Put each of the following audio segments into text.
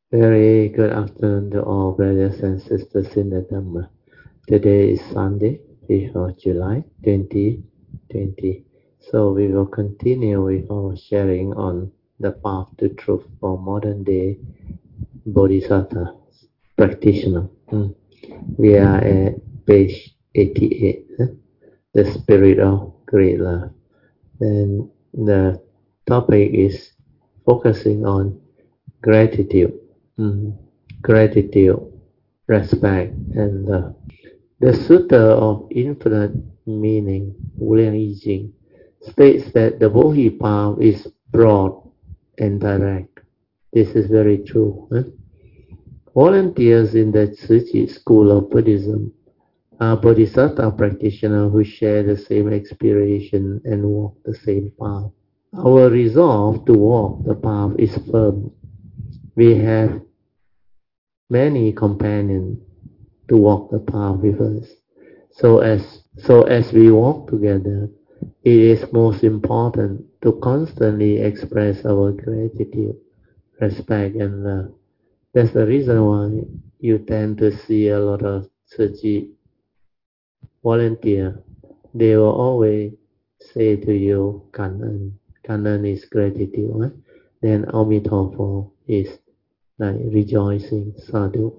Very good afternoon to all brothers and sisters in the Dhamma. Today is Sunday, 5th of July 2020. So we will continue with our sharing on the path to truth for modern day Bodhisattva practitioner. We are at page 88, the spirit of great love. And the topic is focusing on gratitude. Mm. Gratitude, respect, and love. The Sutta of Infinite Meaning, Wuliang Yi Jing, states that the Bodhi path is broad and direct. This is very true. Volunteers in the Tzu Chi school of Buddhism are Bodhisattva practitioners who share the same inspiration and walk the same path. Our resolve to walk the path is firm. We have many companions to walk the path with us. So as we walk together, it is most important to constantly express our gratitude, respect, and love. That's the reason why you tend to see a lot of Tzu Chi volunteer. They will always say to you, Kanan. Kanan is gratitude. Then Amitofo is like rejoicing, sadhu.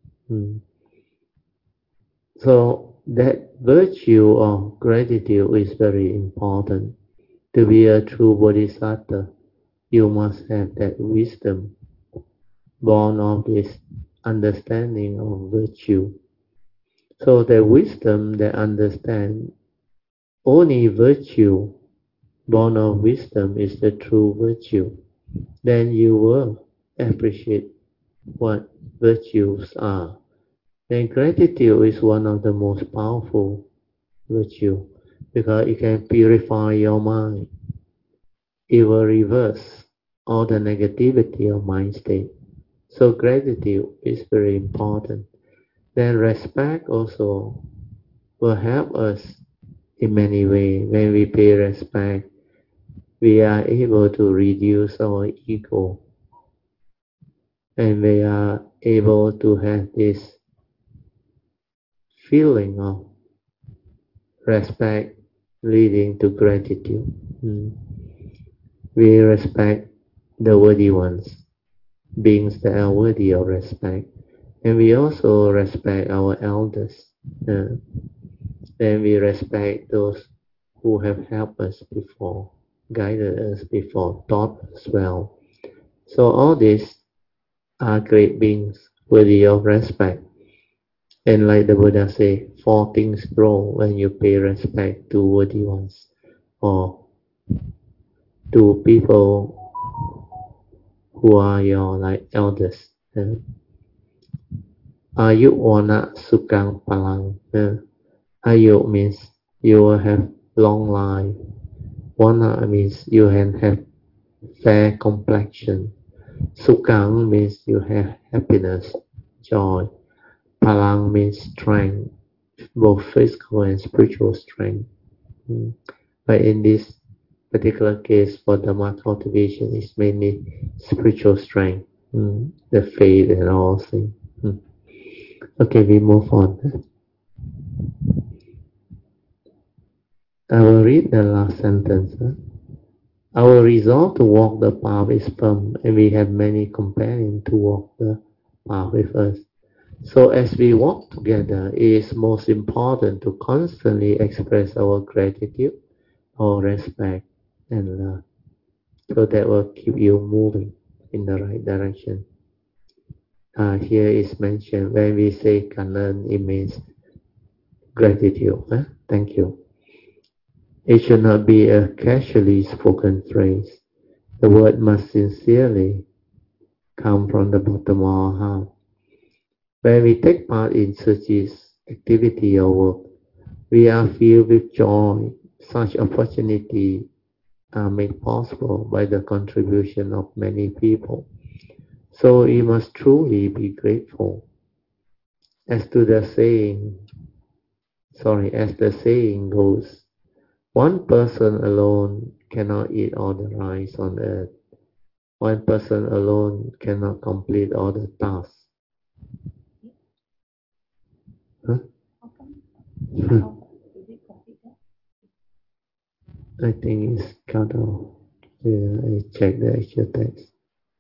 So that virtue of gratitude is very important. To be a true bodhisattva, you must have that wisdom born of this understanding of virtue. So the wisdom that understands only virtue, born of wisdom, is the true virtue. Then you will appreciate what virtues are. And gratitude is one of the most powerful virtue because it can purify your mind. It will reverse all the negativity of mind state. So gratitude is very important. Then respect also will help us in many ways. When we pay respect, we are able to reduce our ego, and we are able to have this feeling of respect leading to gratitude. We respect the worthy ones, beings that are worthy of respect, and we also respect our elders. Then we respect those who have helped us before, guided us before, taught us well. So all these are great beings worthy of respect. And like the Buddha say, four things grow when you pay respect to worthy ones or to people who are your like elders. Ayuk wana sukang palang. Ayuk means you will have long life. Wana means you have fair complexion. Sukang means you have happiness, joy. Palang means strength, both physical and spiritual strength. But in this particular case, for Dhamma cultivation, is mainly spiritual strength, the faith and all things. Okay, we move on. I will read the last sentence. Our resolve to walk the path is firm, and we have many companions to walk the path with us. So as we walk together, it is most important to constantly express our gratitude, our respect, and love. So that will keep you moving in the right direction. Here is mentioned when we say Kanan, it means gratitude. Thank you. It should not be a casually spoken phrase. The word must sincerely come from the bottom of our heart. When we take part in such activity or work, we are filled with joy. Such opportunity are made possible by the contribution of many people. So we must truly be grateful. As the saying goes, one person alone cannot eat all the rice on earth. One person alone cannot complete all the tasks. Huh? I think it's cut off. Yeah, I check the actual text.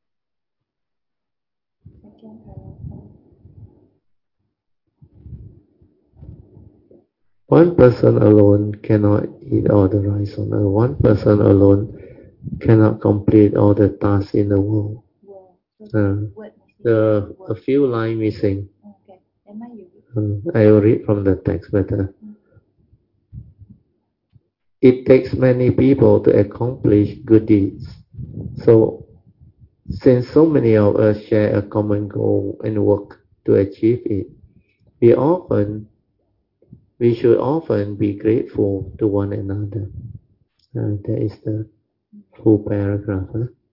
One person alone cannot eat all the rice on earth. One person alone cannot complete all the tasks in the world. A few lines missing. I will read from the text better. It takes many people to accomplish good deeds. So, since so many of us share a common goal and work to achieve it, we should often be grateful to one another. That is the full paragraph.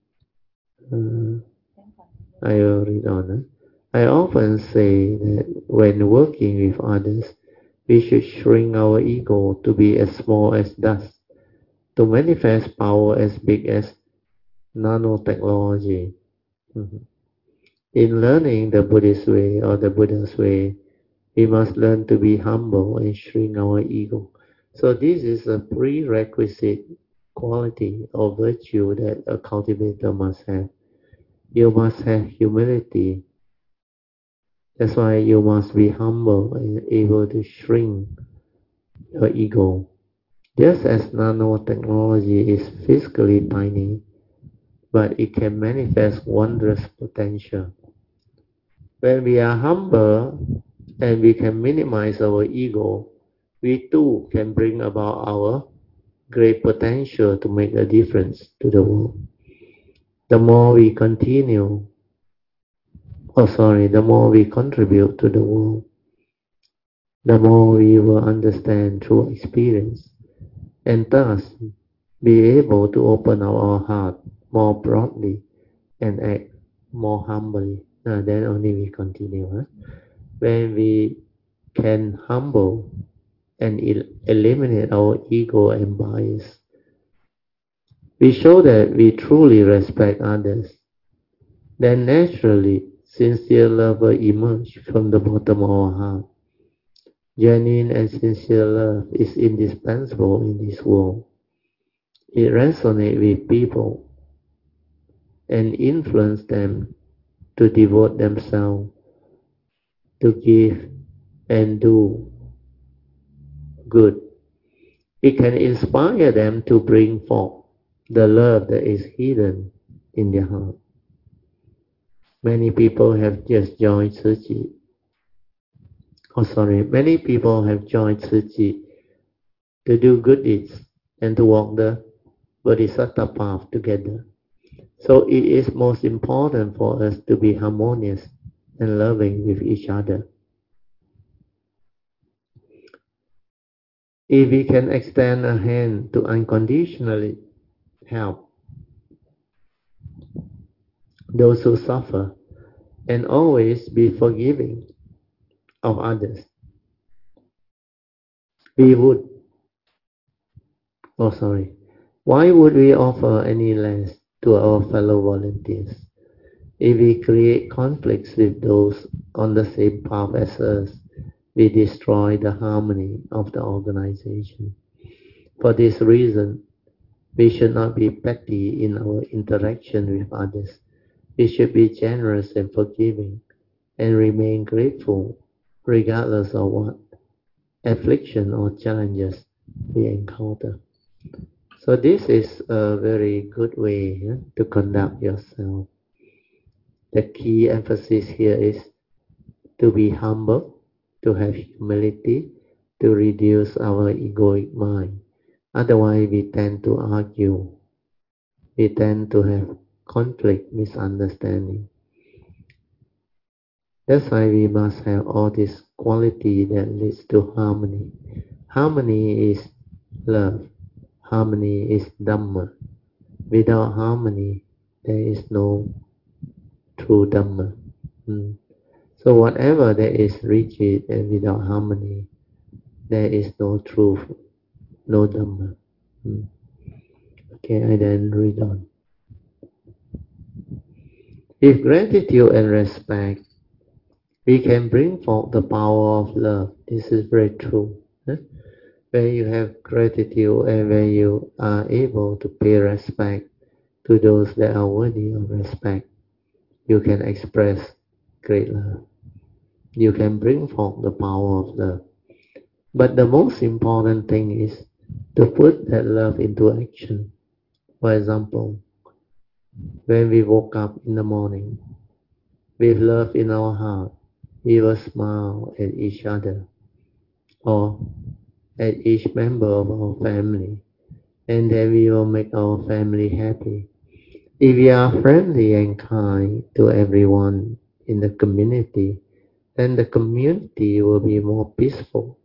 I will read on. I often say that when working with others, we should shrink our ego to be as small as dust, to manifest power as big as nanotechnology. Mhm. In learning the Buddhist way or the Buddha's way, we must learn to be humble and shrink our ego. So this is a prerequisite quality or virtue that a cultivator must have. You must have humility. That's why you must be humble and able to shrink your ego. Just as nanotechnology is physically tiny, but it can manifest wondrous potential. When we are humble and we can minimize our ego, we too can bring about our great potential to make a difference to the world. The more we the more we contribute to the world, the more we will understand through experience, and thus be able to open our heart more broadly and act more humbly. Then only we continue. When we can humble and eliminate our ego and bias, we show that we truly respect others. Then naturally, sincere love will emerge from the bottom of our heart. Genuine and sincere love is indispensable in this world. It resonates with people and influences them to devote themselves to give and do good. It can inspire them to bring forth the love that is hidden in their heart. Many people have just joined Tzu Chi. Many people have joined Tzu Chi to do good deeds and to walk the Bodhisattva path together. So it is most important for us to be harmonious and loving with each other. If we can extend a hand to unconditionally help those who suffer and always be forgiving of others, we would, why would we offer any less to our fellow volunteers? If we create conflicts with those on the same path as us, we destroy the harmony of the organization. For this reason, we should not be petty in our interaction with others. We should be generous and forgiving and remain grateful regardless of what affliction or challenges we encounter. So this is a very good way to conduct yourself. The key emphasis here is to be humble, to have humility, to reduce our egoic mind. Otherwise, we tend to argue. We tend to have conflict, misunderstanding. That's why we must have all this quality that leads to harmony. Harmony is love. Harmony is Dhamma. Without harmony, there is no true Dhamma. So whatever that is rigid and without harmony, there is no truth, no Dhamma. Okay, I then read on. With gratitude and respect, we can bring forth the power of love. This is very true. When you have gratitude and when you are able to pay respect to those that are worthy of respect, you can express great love. You can bring forth the power of love. But the most important thing is to put that love into action. For example, when we woke up in the morning, with love in our heart, we will smile at each other or at each member of our family, and then we will make our family happy. If we are friendly and kind to everyone in the community, then the community will be more peaceful.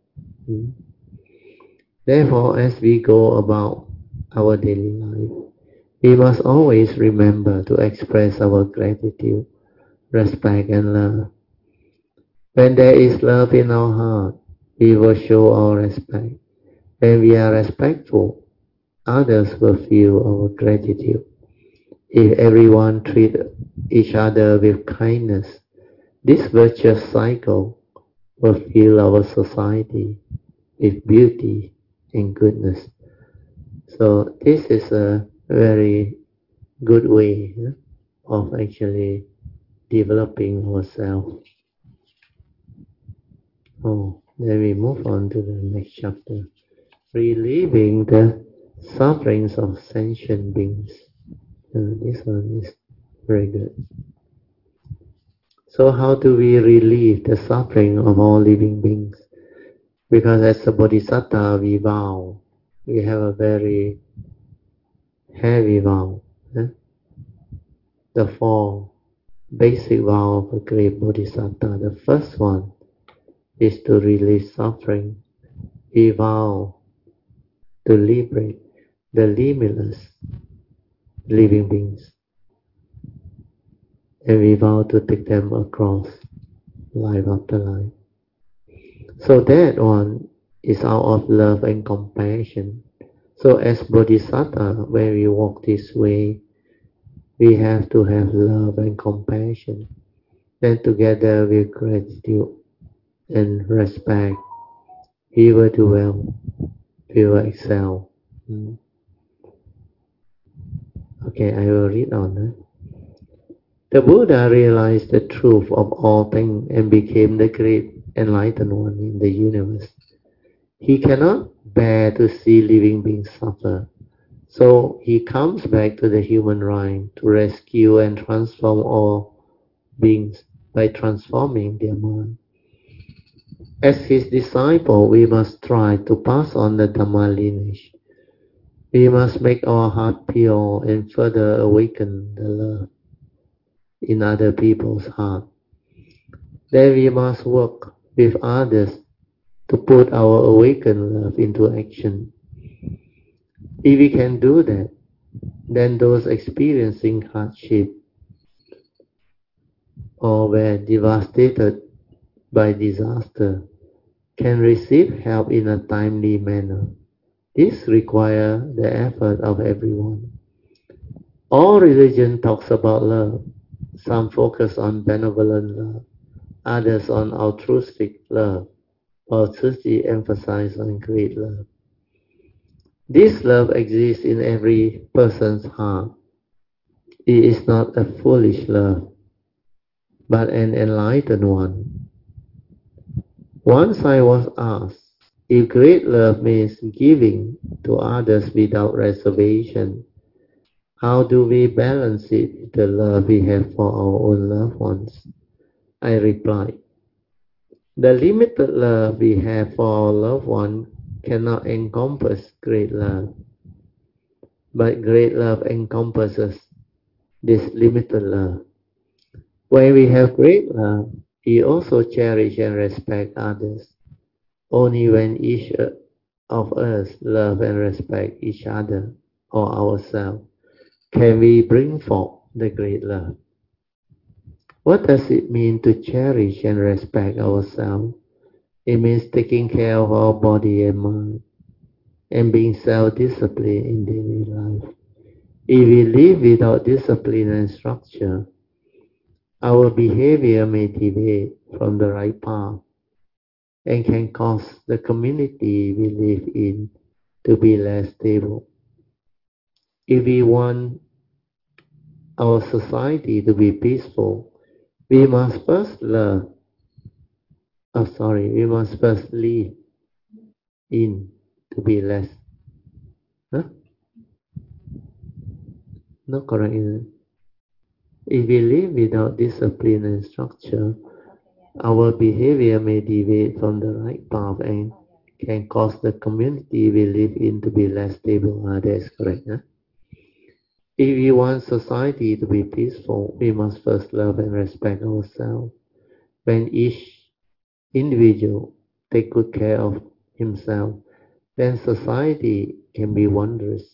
Therefore, as we go about our daily life, we must always remember to express our gratitude, respect, and love. When there is love in our heart, we will show our respect. When we are respectful, others will feel our gratitude. If everyone treats each other with kindness, this virtuous cycle will fill our society with beauty and goodness. So this is a very good way of actually developing ourselves. Then we move on to the next chapter. Relieving the sufferings of sentient beings. This one is very good. So how do we relieve the suffering of all living beings? Because as a bodhisattva, we vow. We have a very heavy vow. The four basic vow of a great bodhisattva. The first one is to release suffering. We vow to liberate the limitless living beings. And we vow to take them across life after life. So that one is out of love and compassion. So as bodhisattva, when we walk this way, we have to have love and compassion. Then together with gratitude and respect, we will do well, we will excel. Okay, I will read on. The Buddha realized the truth of all things and became the great enlightened one in the universe. He cannot bear to see living beings suffer. So he comes back to the human race to rescue and transform all beings by transforming their mind. As his disciple, we must try to pass on the Dhamma lineage. We must make our heart pure and further awaken the love in other people's heart. Then we must work with others to put our awakened love into action. If we can do that, then those experiencing hardship or were devastated by disaster can receive help in a timely manner. This requires the effort of everyone. All religion talks about love. Some focus on benevolent love, others on altruistic love, while Tzu emphasizes on great love. This love exists in every person's heart. It is not a foolish love, but an enlightened one. Once I was asked if great love means giving to others without reservation, how do we balance it with the love we have for our own loved ones? I replied, the limited love we have for our loved one cannot encompass great love, but great love encompasses this limited love. When we have great love, we also cherish and respect others. Only when each of us love and respect each other or ourselves can we bring forth the great love. What does it mean to cherish and respect ourselves? It means taking care of our body and mind and being self-disciplined in daily life. If we live without discipline and structure, Our behavior may deviate from the right path and can cause the community we live in to be less stable. If we want our society to be peaceful, we must first we must first live in to be less. Huh? Not correct, isn't it? If we live without discipline and structure, our behavior may deviate from the right path and can cause the community we live in to be less stable. That is correct. Huh? If we want society to be peaceful, we must first love and respect ourselves. When each individual take good care of himself, then society can be wondrous.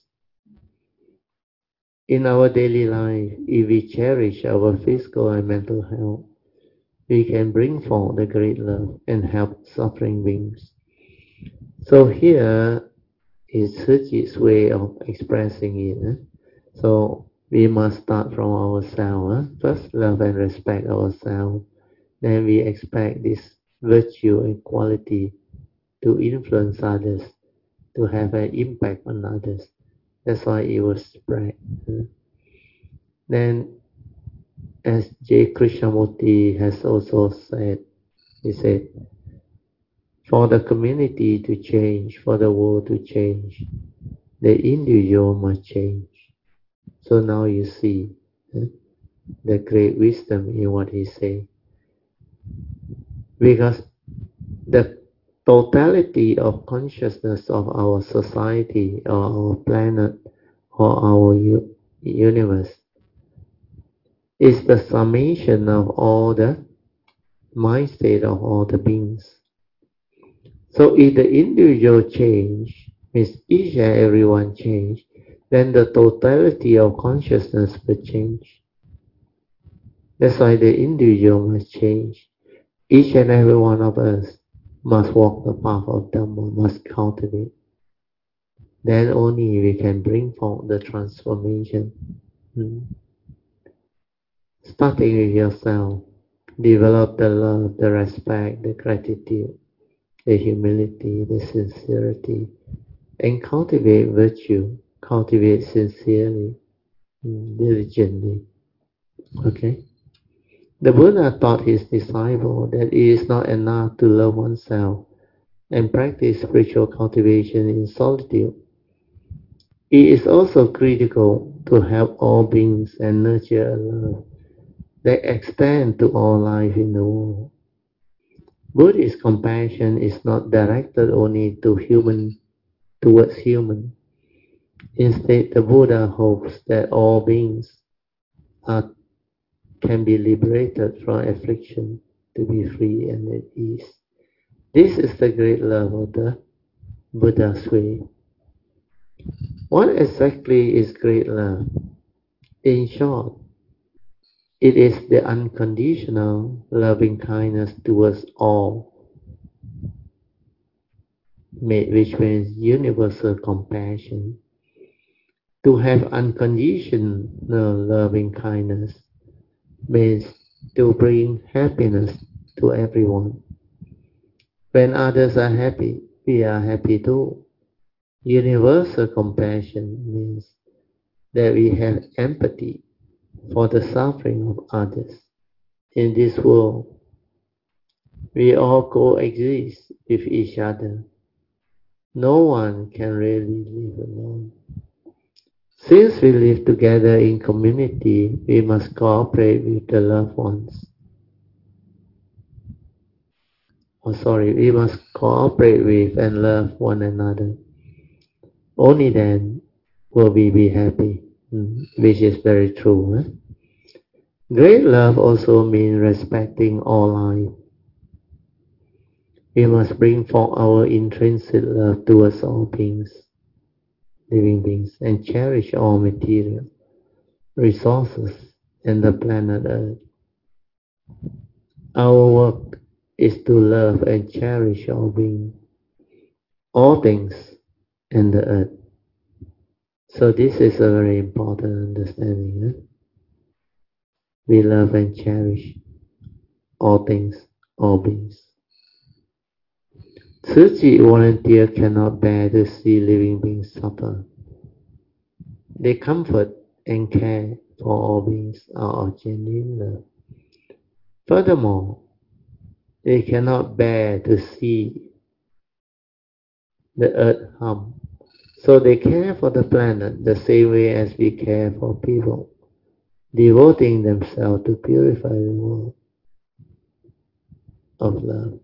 In our daily life, if we cherish our physical and mental health, we can bring forth the great love and help suffering beings. So here is Suji's way of expressing it. So we must start from ourselves. First, love and respect ourselves. Then we expect this virtue and quality to influence others, to have an impact on others. That's why it was spread. Then, as J. Krishnamurti has also said, he said, for the community to change, for the world to change, the individual must change. So now you see the great wisdom in what he said. Because the totality of consciousness of our society or our planet or our universe is the summation of all the mind state of all the beings. So if the individual change, means each and everyone change, then the totality of consciousness will change. That's why the individual must change. Each and every one of us must walk the path of Dhamma, must cultivate. Then only we can bring forth the transformation. Starting with yourself, develop the love, the respect, the gratitude, the humility, the sincerity, and cultivate virtue, cultivate sincerely, diligently. Okay? The Buddha taught his disciple that it is not enough to love oneself and practice spiritual cultivation in solitude. It is also critical to help all beings and nurture a love that extends to all life in the world. Buddhist compassion is not directed only towards human. Instead, the Buddha hopes that all beings are, can be liberated from affliction to be free and at ease. This is the great love of the Buddha's way. What exactly is great love? In short, it is the unconditional loving kindness towards all, which means universal compassion. To have unconditional loving kindness means to bring happiness to everyone. When others are happy, we are happy too. Universal compassion means that we have empathy for the suffering of others. In this world, we all coexist with each other. No one can really live alone. Since we live together in community, we must cooperate with the loved ones. We must cooperate with and love one another. Only then will we be happy, which is very true. Great love also means respecting all life. We must bring forth our intrinsic love towards all beings, living beings, and cherish all material resources and the planet Earth. Our work is to love and cherish all beings, all things, and the Earth. So this is a very important understanding. We love and cherish all things, all beings. Tzu Chi volunteers cannot bear to see living beings suffer. They comfort and care for all beings out of genuine love. Furthermore, they cannot bear to see the earth harm. So they care for the planet the same way as we care for people, devoting themselves to purify the world of love.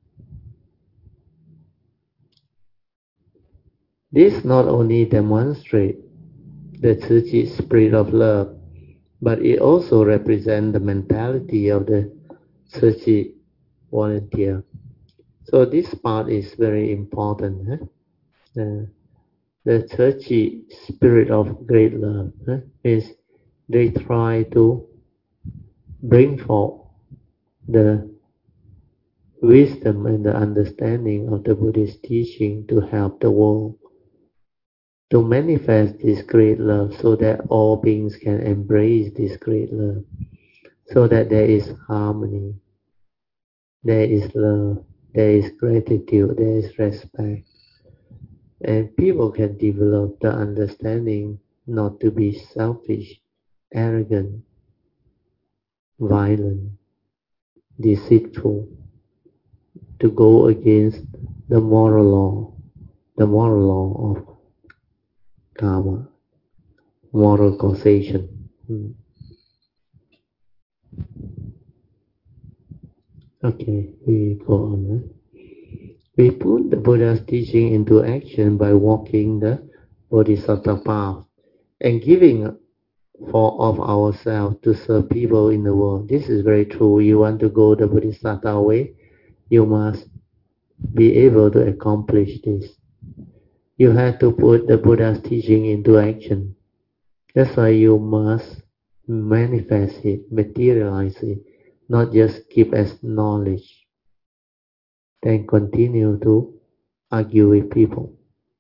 This not only demonstrates the Tzu Chi spirit of love, but it also represents the mentality of the Tzu Chi volunteer. So this part is very important. The Tzu Chi spirit of great love is they try to bring forth the wisdom and the understanding of the Buddhist teaching to help the world to manifest this great love so that all beings can embrace this great love, so that there is harmony, there is love, there is gratitude, there is respect, and people can develop the understanding not to be selfish, arrogant, violent, deceitful, to go against the moral law of karma, moral causation. Okay, we go on. We put the Buddha's teaching into action by walking the Bodhisattva path and giving of ourselves to serve people in the world. This is very true. You want to go the Bodhisattva way, you must be able to accomplish this. You have to put the Buddha's teaching into action. That's why you must manifest it, materialize it, not just keep as knowledge, then continue to argue with people.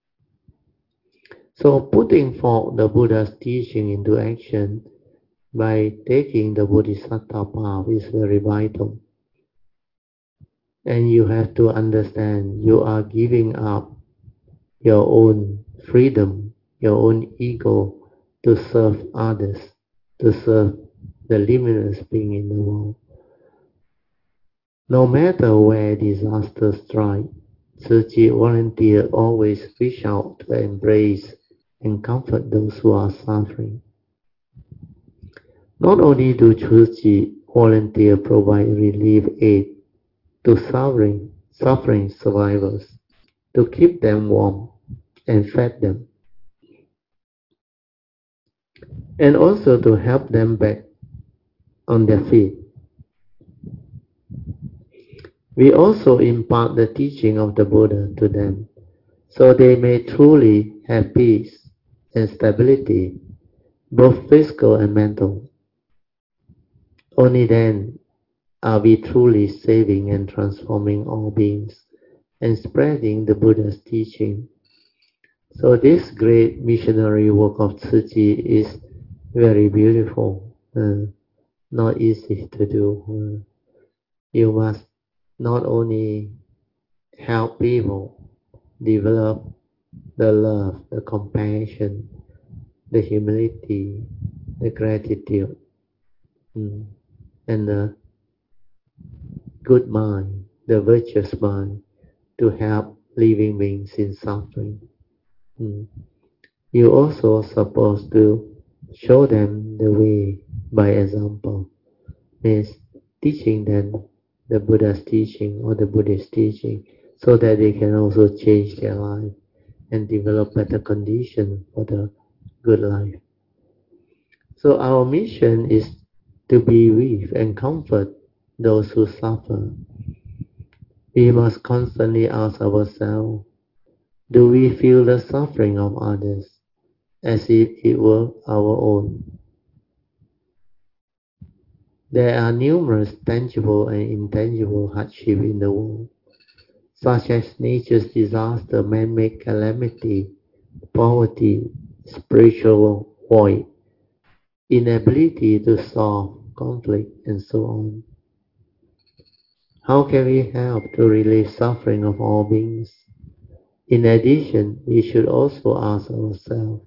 So putting forth the Buddha's teaching into action by taking the Bodhisattva path is very vital. And you have to understand you are giving up your own freedom, your own ego to serve others, to serve the limitless being in the world. No matter where disaster strikes, Tzu Chi volunteers always reach out to embrace and comfort those who are suffering. Not only do Tzu Chi volunteers provide relief aid to suffering survivors, to keep them warm and fed them, and also to help them back on their feet. We also impart the teaching of the Buddha to them, so they may truly have peace and stability, both physical and mental. Only then are we truly saving and transforming all beings and spreading the Buddha's teaching. So this great missionary work of Tzu Chi is very beautiful, not easy to do. You must not only help people develop the love, the compassion, the humility, the gratitude, and the good mind, the virtuous mind to help living beings in suffering. You also supposed to show them the way by example, means teaching them the Buddha's teaching or the Buddhist teaching so that they can also change their life and develop better conditions for the good life. So our mission is to be with and comfort those who suffer. We must constantly ask ourselves, do we feel the suffering of others as if it were our own? There are numerous tangible and intangible hardships in the world, such as nature's disaster, man-made calamity, poverty, spiritual void, inability to solve conflict, and so on. How can we help to relieve suffering of all beings? In addition, we should also ask ourselves,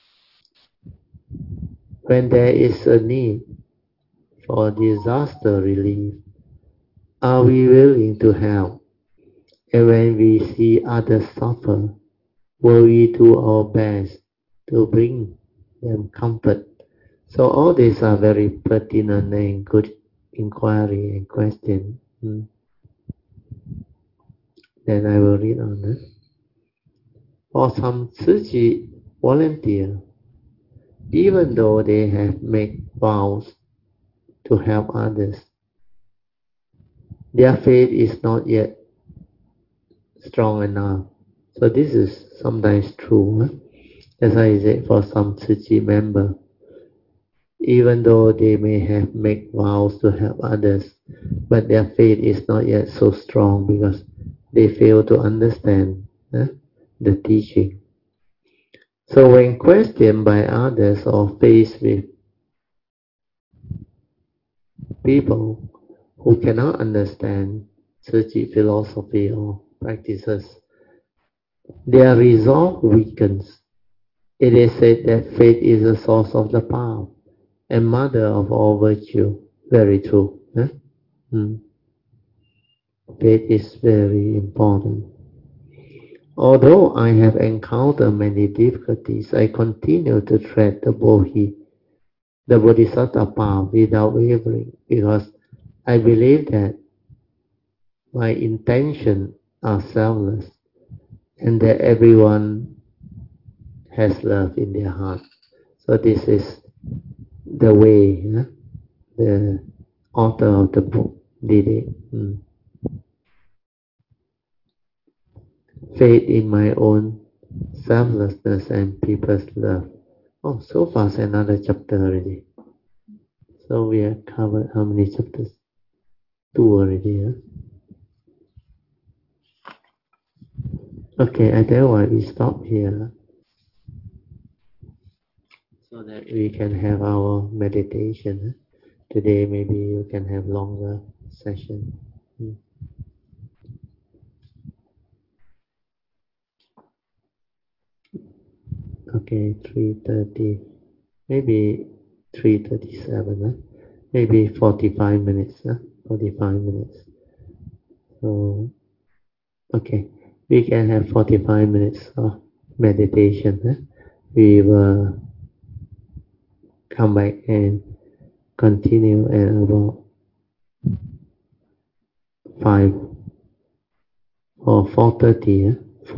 when there is a need for disaster relief, are we willing to help? And when we see others suffer, will we do our best to bring them comfort? So all these are very pertinent and good inquiry and question. Then I will read on. For some Tzu Chi volunteer, even though they have made vows to help others, their faith is not yet strong enough. So this is sometimes true. As I said, for some Tzu Chi member, even though they may have made vows to help others, but their faith is not yet so strong because they fail to understand the teaching. So when questioned by others or faced with people who cannot understand Tzu Chi philosophy or practices, their resolve weakens. It is said that faith is the source of the power and mother of all virtue. Very true. Faith is very important. Although I have encountered many difficulties, I continue to tread the Bodhisattva path without wavering, because I believe that my intentions are selfless and that everyone has love in their heart. So this is the way the author of the book did it. Faith in my own selflessness and people's love. Oh, so far it's another chapter already. So we have covered how many chapters? 2 already. Okay, I tell you what, we stop here so that we can have our meditation. Today maybe you can have longer session. Okay, 3:30, maybe 3:37, maybe 45 minutes, 45 minutes. So, okay, we can have 45 minutes of meditation. We will come back and continue at about 5 or 4:30,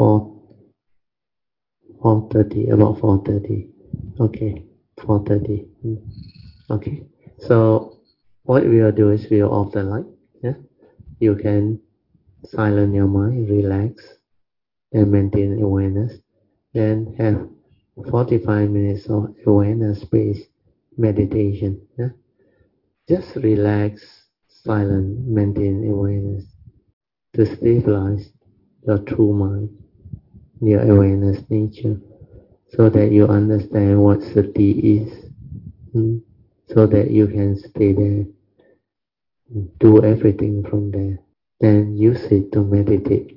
4:30, about 4:30. Okay, 4:30. Okay, so what we will do is we will off the light. You can silence your mind, relax, and maintain awareness. Then have 45 minutes of awareness-based meditation. Just relax, silent, maintain awareness to stabilize your true mind, your awareness nature, so that you understand what sati is, so that you can stay there, do everything from there, then use it to meditate.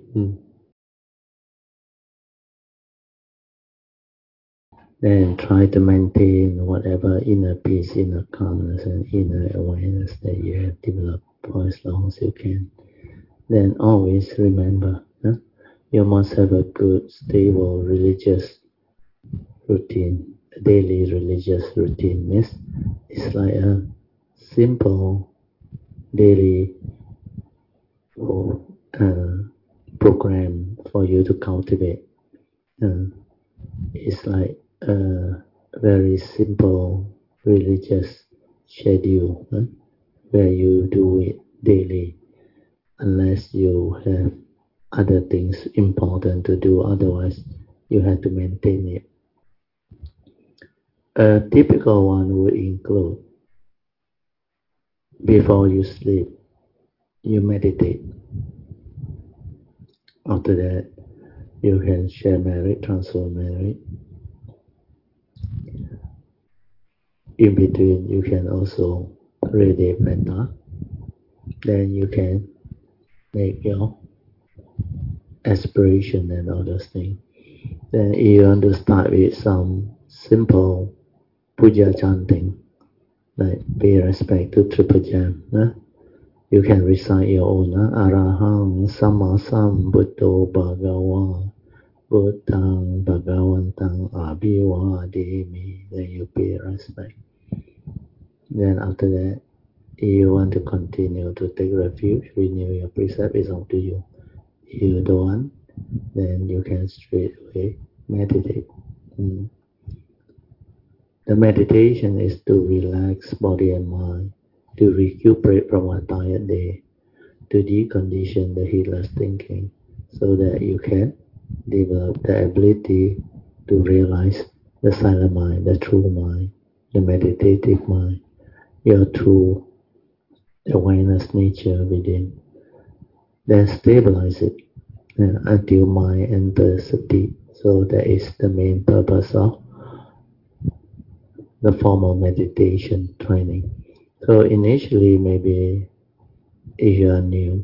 Then try to maintain whatever inner peace, inner calmness, and inner awareness that you have developed for as long as you can. Then always remember, you must have a good, stable religious routine. A daily religious routine it's like a simple daily program for you to cultivate. It's like a very simple religious schedule where you do it daily, unless you have other things important to do. Otherwise, you have to maintain it. A typical one would include, before you sleep, you meditate. After that, you can share merit, transfer merit. In between, you can also really better, then you can make your aspiration and all those things. Then you want to start with some simple puja chanting, like pay respect to Triple Gem. You can recite your own Arahang Sama Sambuddho Bhagava Buddhang Bhagavantang Abhivademi. Then you pay respect. Then after that, if you want to continue to take refuge, renew your precept, it's up to you. If you don't want, then you can straight away meditate. The meditation is to relax body and mind, to recuperate from a tired day, to decondition the heedless thinking, so that you can develop the ability to realize the silent mind, the true mind, the meditative mind, your true awareness nature within. Then stabilize it until mind enters sati. So that is the main purpose of the formal meditation training. So initially, maybe if you are new,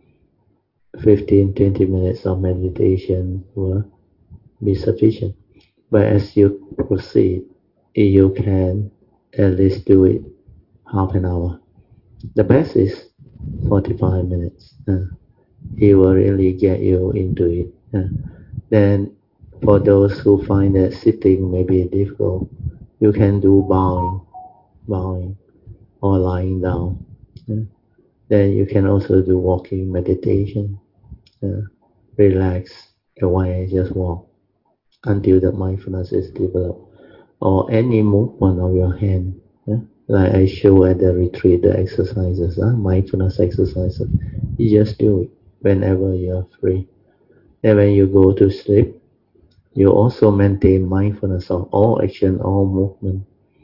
15-20 minutes of meditation will be sufficient. But as you proceed, you can at least do it half an hour. The best is 45 minutes. It will really get you into it. Then for those who find that sitting may be difficult, you can do bowing or lying down. Then you can also do walking meditation. Relax away, just walk until the mindfulness is developed. Or any movement of your hand. Like I show at the retreat, the exercises, mindfulness exercises. You just do it whenever you are free. And when you go to sleep, you also maintain mindfulness of all action, all movement.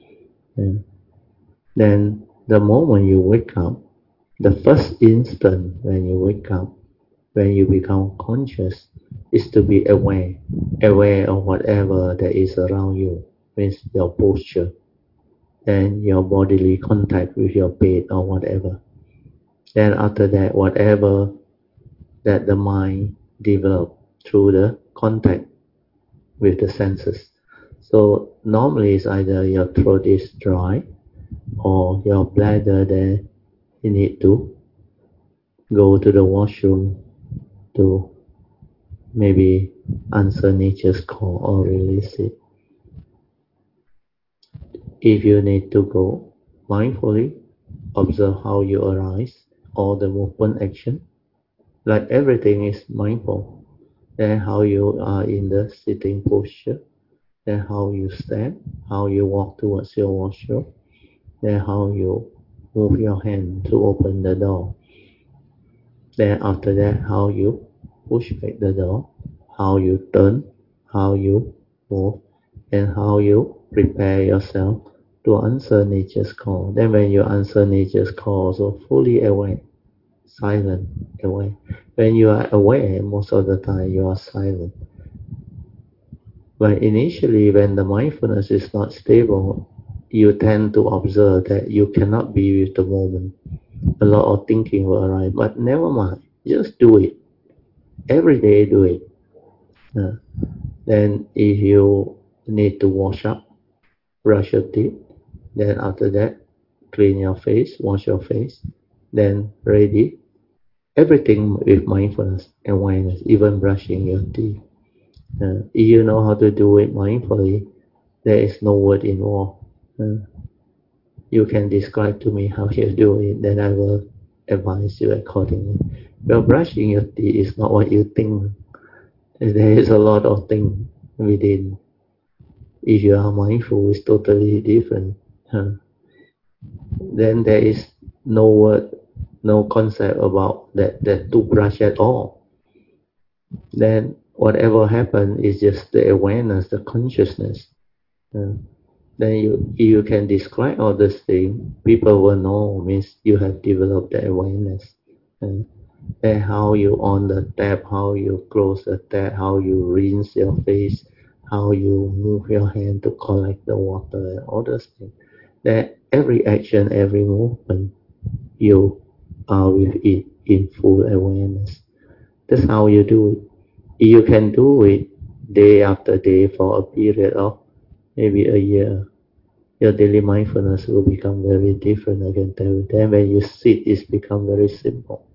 Then the moment you wake up, the first instant when you wake up, when you become conscious, is to be aware of whatever that is around you, means your posture and your bodily contact with your bed or whatever. Then after that, whatever that the mind develop through the contact with the senses. So normally it's either your throat is dry or your bladder that you need to go to the washroom to maybe answer nature's call or release it. If you need to go, mindfully observe how you arise, all the movement action, like everything is mindful. Then how you are in the sitting posture, then how you stand, how you walk towards your washroom, then how you move your hand to open the door. Then after that, how you push back the door, how you turn, how you move, and how you prepare yourself to answer nature's call. Then when you answer nature's call, so fully aware, silent, aware. When you are aware, most of the time you are silent. But initially, when the mindfulness is not stable, you tend to observe that you cannot be with the moment. A lot of thinking will arise, but never mind, just do it. Every day do it. Then if you need to wash up, brush your teeth, then after that, clean your face, wash your face, then ready. Everything with mindfulness, awareness, even brushing your teeth. If you know how to do it mindfully, there is no word involved. You can describe to me how you do it, then I will advise you accordingly. Well, brushing your teeth is not what you think. There is a lot of things within. If you are mindful, it's totally different. Then there is no word, no concept about that toothbrush at all. Then whatever happens is just the awareness, the consciousness. Then you can describe all these things. People will know, means you have developed the awareness. Then how you on the tap, how you close the tap, how you rinse your face, how you move your hand to collect the water, and all those things. Then every action, every movement, you are with it in full awareness. That's how you do it. You can do it day after day for a period of maybe a year. Your daily mindfulness will become very different, I can tell you. Then when you sit, it's become very simple.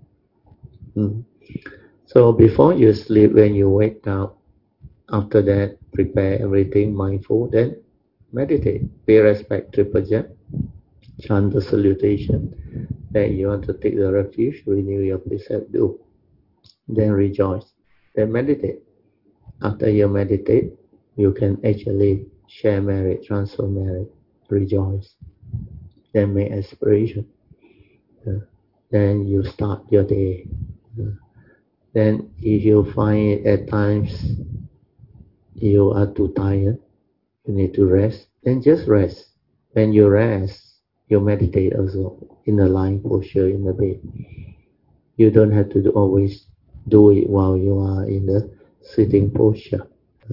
So before you sleep, when you wake up, after that, prepare everything mindful, then meditate. Pay respect, triple jab, chant the salutation. Then you want to take the refuge, renew your precept, do. Then rejoice. Then meditate. After you meditate, you can actually share merit, transfer merit, rejoice. Then make aspiration. Then you start your day. Then if you find at times you are too tired, you need to rest, then just rest. When you rest, you meditate also in the lying posture in the bed. You don't have to always do it while you are in the sitting posture.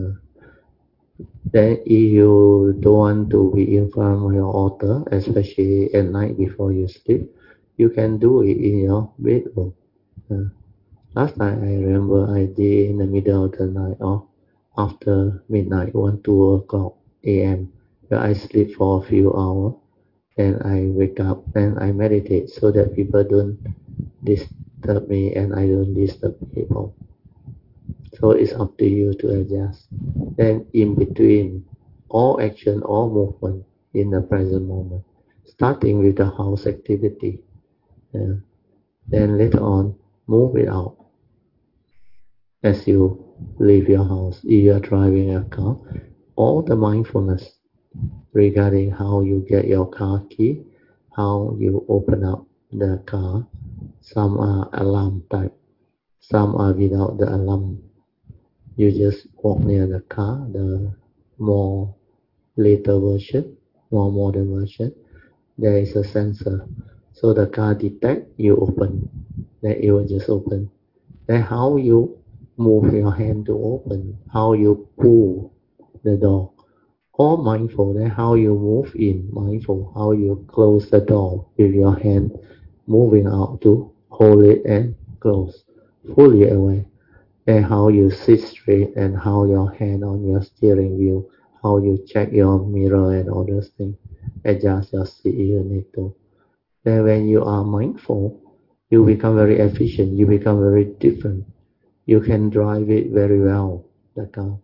Then if you don't want to be in front of your altar, especially at night before you sleep, you can do it in your bedroom. Last time I remember I did in the middle of the night or after midnight, 2 o'clock a.m. where I sleep for a few hours and I wake up and I meditate so that people don't disturb me and I don't disturb people. So it's up to you to adjust. Then in between, all action, all movement in the present moment, starting with the house activity. Then later on, move it out. As you leave your house, if you are driving a car, all the mindfulness regarding how you get your car key, how you open up the car. Some are alarm type, some are without the alarm. You just walk near the car, the more later version, more modern version. There is a sensor. So the car detect you open, then it will just open. Then how you move your hand to open, how you pull the door, all mindful. Then how you move in, mindful. How you close the door with your hand moving out to hold it and close, fully aware. And how you sit straight and how your hand on your steering wheel, how you check your mirror and all those things. Adjust your seat if you need to. Then when you are mindful, you become very efficient, you become very different. You can drive it very well, the car.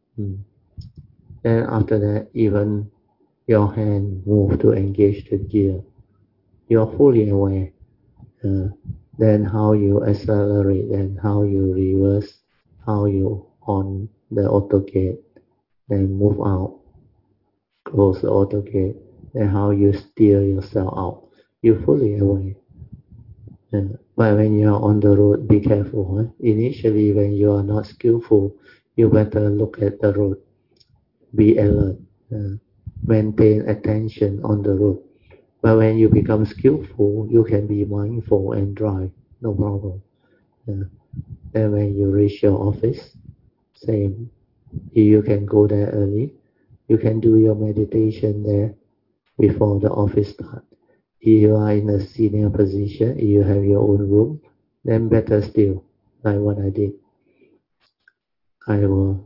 Then after that, even your hand move to engage the gear. You're fully aware. Then how you accelerate and how you reverse, how you on the auto gate, then move out, close the auto gate, then how you steer yourself out. You're fully aware. But when you are on the road, be careful. Initially, when you are not skillful, you better look at the road. Be alert. Maintain attention on the road. But when you become skillful, you can be mindful and drive. No problem. And when you reach your office, same. You can go there early. You can do your meditation there before the office starts. If you are in a senior position, if you have your own room, then better still, like what I did. I will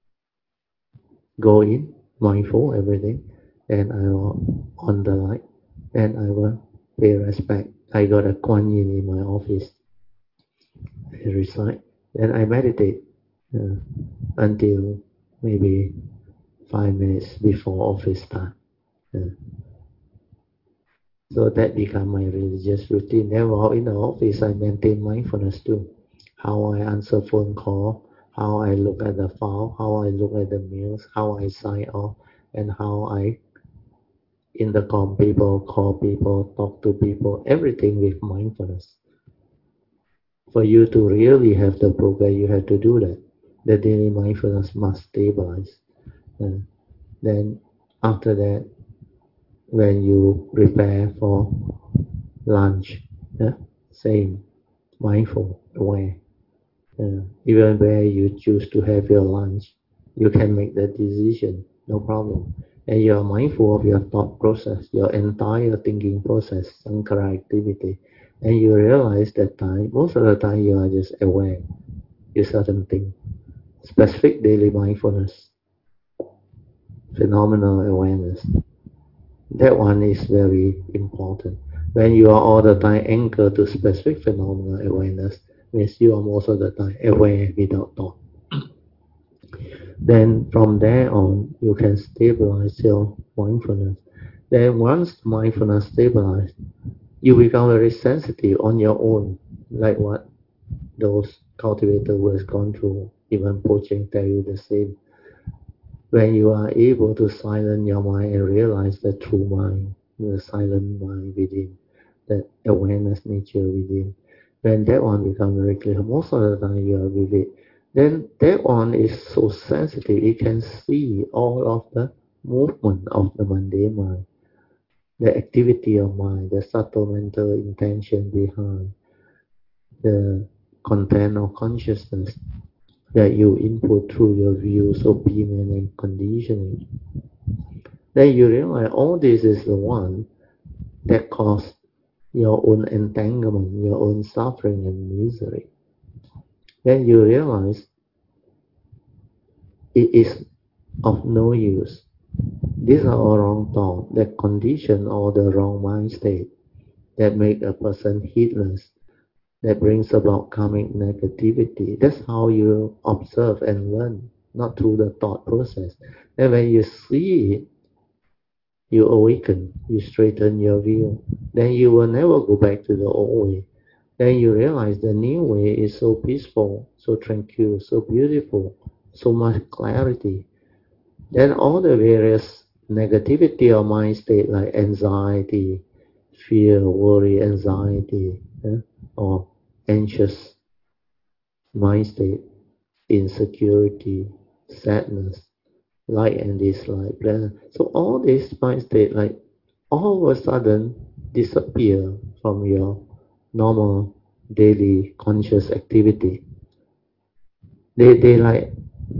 go in, mindful, everything, and I will on the light, and I will pay respect. I got a Kuan Yin in my office. I recite, then I meditate until maybe 5 minutes before office start. So that become my religious routine. Then while in the office, I maintain mindfulness too. How I answer phone call, how I look at the file, how I look at the mails, how I sign off, and how I intercom people, call people, talk to people, everything with mindfulness. For you to really have the progress, you have to do that. The daily mindfulness must stabilize. Then after that, when you prepare for lunch, same, mindful, aware. Even where you choose to have your lunch, you can make that decision, no problem. and you are mindful of your thought process, your entire thinking process, sankara activity, and you realize that time, most of the time you are just aware, you certain thing, specific daily mindfulness, phenomenal awareness. That one is very important. When you are all the time anchored to specific phenomenal awareness, means you are most of the time aware without thought. Then from there on, you can stabilize your mindfulness. Then once mindfulness stabilized, you become very sensitive on your own, like what those cultivators was gone through. Even Pocheng tell you the same. When you are able to silence your mind and realize the true mind, the silent mind within, that awareness nature within, when that one becomes very clear, most of the time you are with it, then that one is so sensitive, it can see all of the movement of the mundane mind, the activity of mind, the subtle mental intention behind, the content of consciousness that you input through your views, opinion, and conditioning. Then you realize all this is the one that caused your own entanglement, your own suffering and misery. Then you realize it is of no use. These are all wrong thoughts that condition all the wrong mind state that make a person heedless, that brings about karmic negativity. That's how you observe and learn, not through the thought process. And when you see it, you awaken, you straighten your view. Then you will never go back to the old way. Then you realize the new way is so peaceful, so tranquil, so beautiful, so much clarity. Then all the various negativity of mind state like anxiety, fear, worry, anxiety, or anxious mind state, insecurity, sadness, like and dislike, pleasant. So all these mind state like all of a sudden disappear from your normal daily conscious activity. They like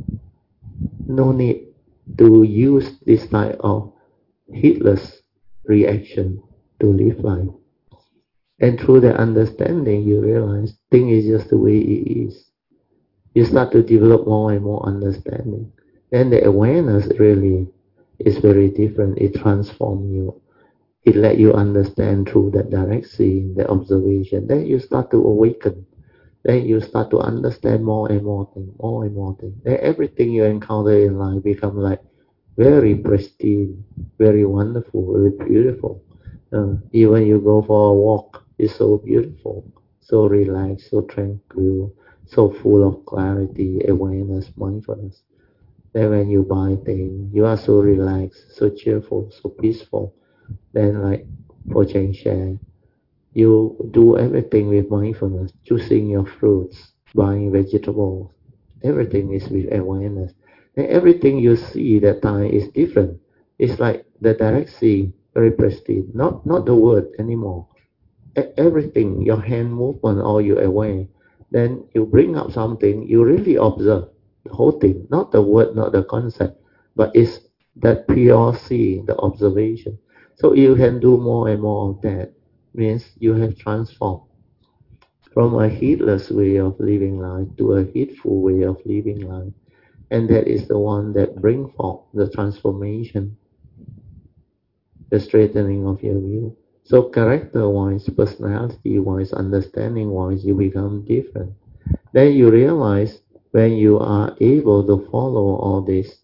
no need to use this type of heedless reaction to live life. And through the understanding, you realize thing is just the way it is. You start to develop more and more understanding. Then the awareness really is very different. It transforms you. It let you understand through that direct seeing, the observation. Then you start to awaken. Then you start to understand more and more things, more and more things. Then everything you encounter in life become like very pristine, very wonderful, very beautiful. Even you go for a walk, it's so beautiful, so relaxed, so tranquil, so full of clarity, awareness, mindfulness. Then when you buy things, you are so relaxed, so cheerful, so peaceful. Then like for Cheng share, you do everything with mindfulness, choosing your fruits, buying vegetables. Everything is with awareness. And everything you see that time is different. It's like the direct seeing, very pristine. Not the word anymore. Everything, your hand movement, all you aware. Then you bring up something, you really observe the whole thing, not the word, not the concept, but it's that pure seeing, the observation. So you can do more and more of that. Means you have transformed from a heedless way of living life to a heedful way of living life. And that is the one that brings forth the transformation, the straightening of your view. So character-wise, personality-wise, understanding-wise, you become different. Then you realize when you are able to follow all this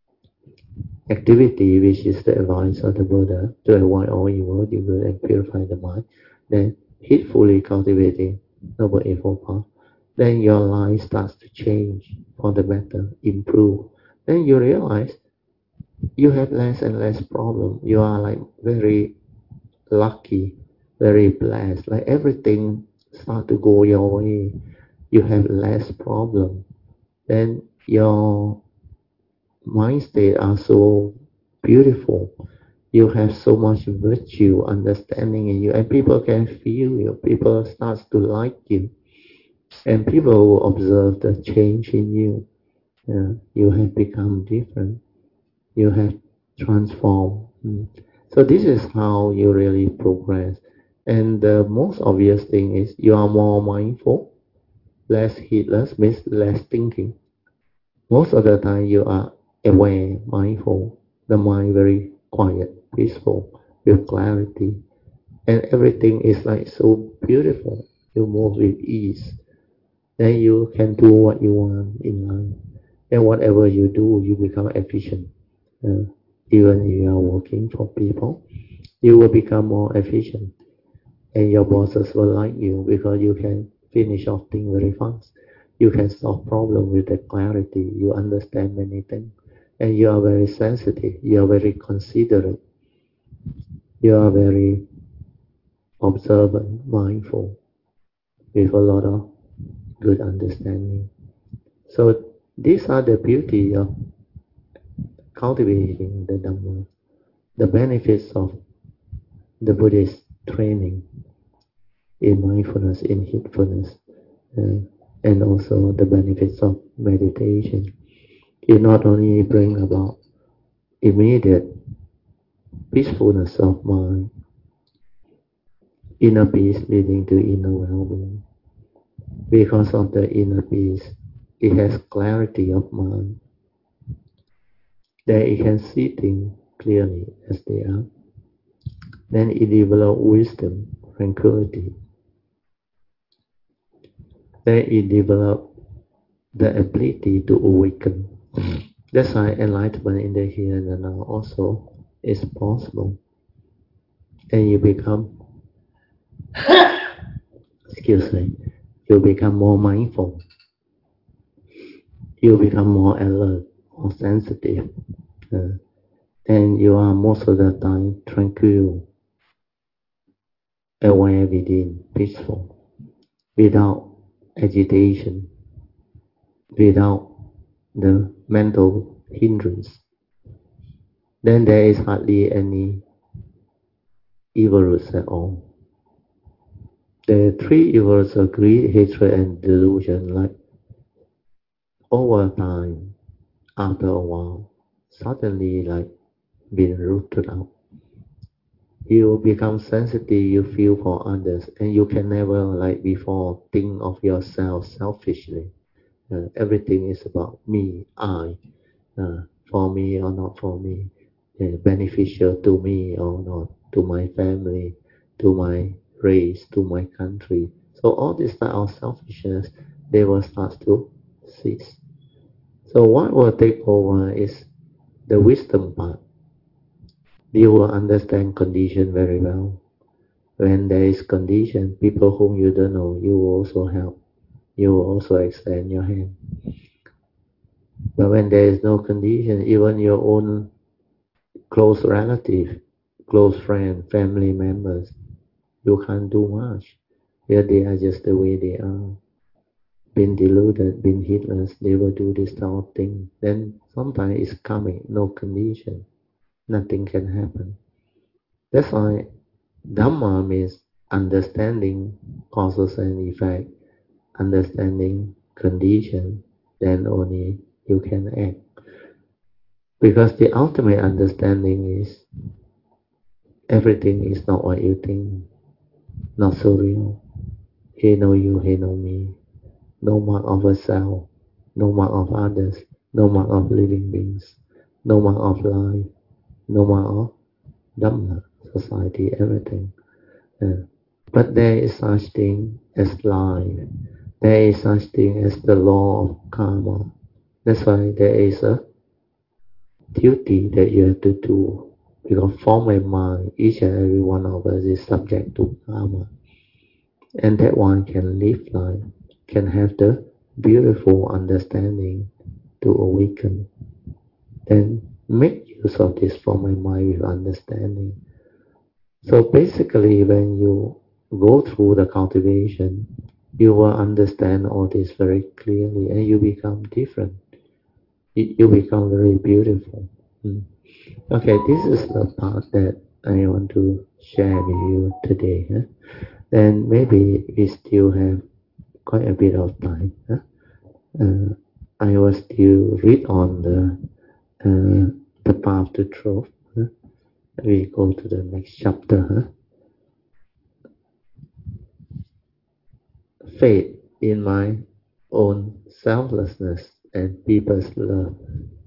activity, which is the advice of the Buddha, to avoid all evil, do good, and purify the mind, then heedfully cultivating Noble Eightfold Path, then your life starts to change for the better, improve. Then you realize you have less and less problem. You are like very lucky, very blessed. Like everything start to go your way. You have less problem. Then your mind state are so beautiful. You have so much virtue, understanding in you, and people can feel you. People starts to like you, and people will observe the change in you. You have become different. You have transform. So this is how you really progress. And the most obvious thing is you are more mindful, less heedless means less thinking. Most of the time you are aware, mindful, the mind very quiet, peaceful, with clarity. And everything is like so beautiful. You move with ease. Then you can do what you want in life. And whatever you do, you become efficient. Uh, Even if you are working for people, you will become more efficient. And your bosses will like you because you can finish off things very fast. You can solve problems with the clarity. You understand many things. And you are very sensitive. You are very considerate. You are very observant, mindful, with a lot of good understanding. So these are the beauty of cultivating the Dhamma, the benefits of the Buddhist training in mindfulness, in heedfulness, uh, and also the benefits of meditation. It not only bring about immediate peacefulness of mind, inner peace leading to inner well-being. Because of the inner peace, it has clarity of mind, that it can see things clearly as they are. Then it develops wisdom, tranquility. Then it develops the ability to awaken. That's why enlightenment in the here and now also is possible. And you become, excuse me, you become more mindful. You become more alert, more sensitive. Uh, and you are most of the time tranquil, aware within, peaceful, without agitation, without the mental hindrance. Then there is hardly any evil roots at all. The three evils of greed, hatred, and delusion, like over time, after a while, suddenly like being rooted out. You become sensitive, you feel for others, and you can never, like before, think of yourself selfishly. Everything is about me, I, for me or not for me, beneficial to me or not, to my family, to my race, to my country. So all this type of selfishness, they will start to cease. So what will take over is the wisdom part. You will understand condition very well. When there is condition, people whom you don't know, you will also help. You will also extend your hand. But when there is no condition, even your own close relative, close friend, family members, you can't do much. Yeah, they are just the way they are. Been deluded, been heedless, they will do this type of thing. Then sometimes it's coming, no condition. Nothing can happen. That's why Dhamma means understanding causes and effect, understanding condition, then only you can act. Because the ultimate understanding is everything is not what you think, not so real. He know you, he know me. No mark of a self, no mark of others, no mark of living beings, no mark of life, no mark of Dhamma, society, everything. Uh, but there is such thing as life. There is such thing as the law of karma. That's why there is a duty that you have to do. Because from my mind, each and every one of us is subject to karma. And that one can live life, can have the beautiful understanding to awaken. Then make use of this from my mind with understanding. So basically, when you go through the cultivation, you will understand all this very clearly and you become different. You become very beautiful. Mm. Okay, this is the part that I want to share with you today. Huh? Then maybe we still have quite a bit of time. Huh? I will still read on the the path to truth. We go to the next chapter. Faith in my own selflessness and people's love.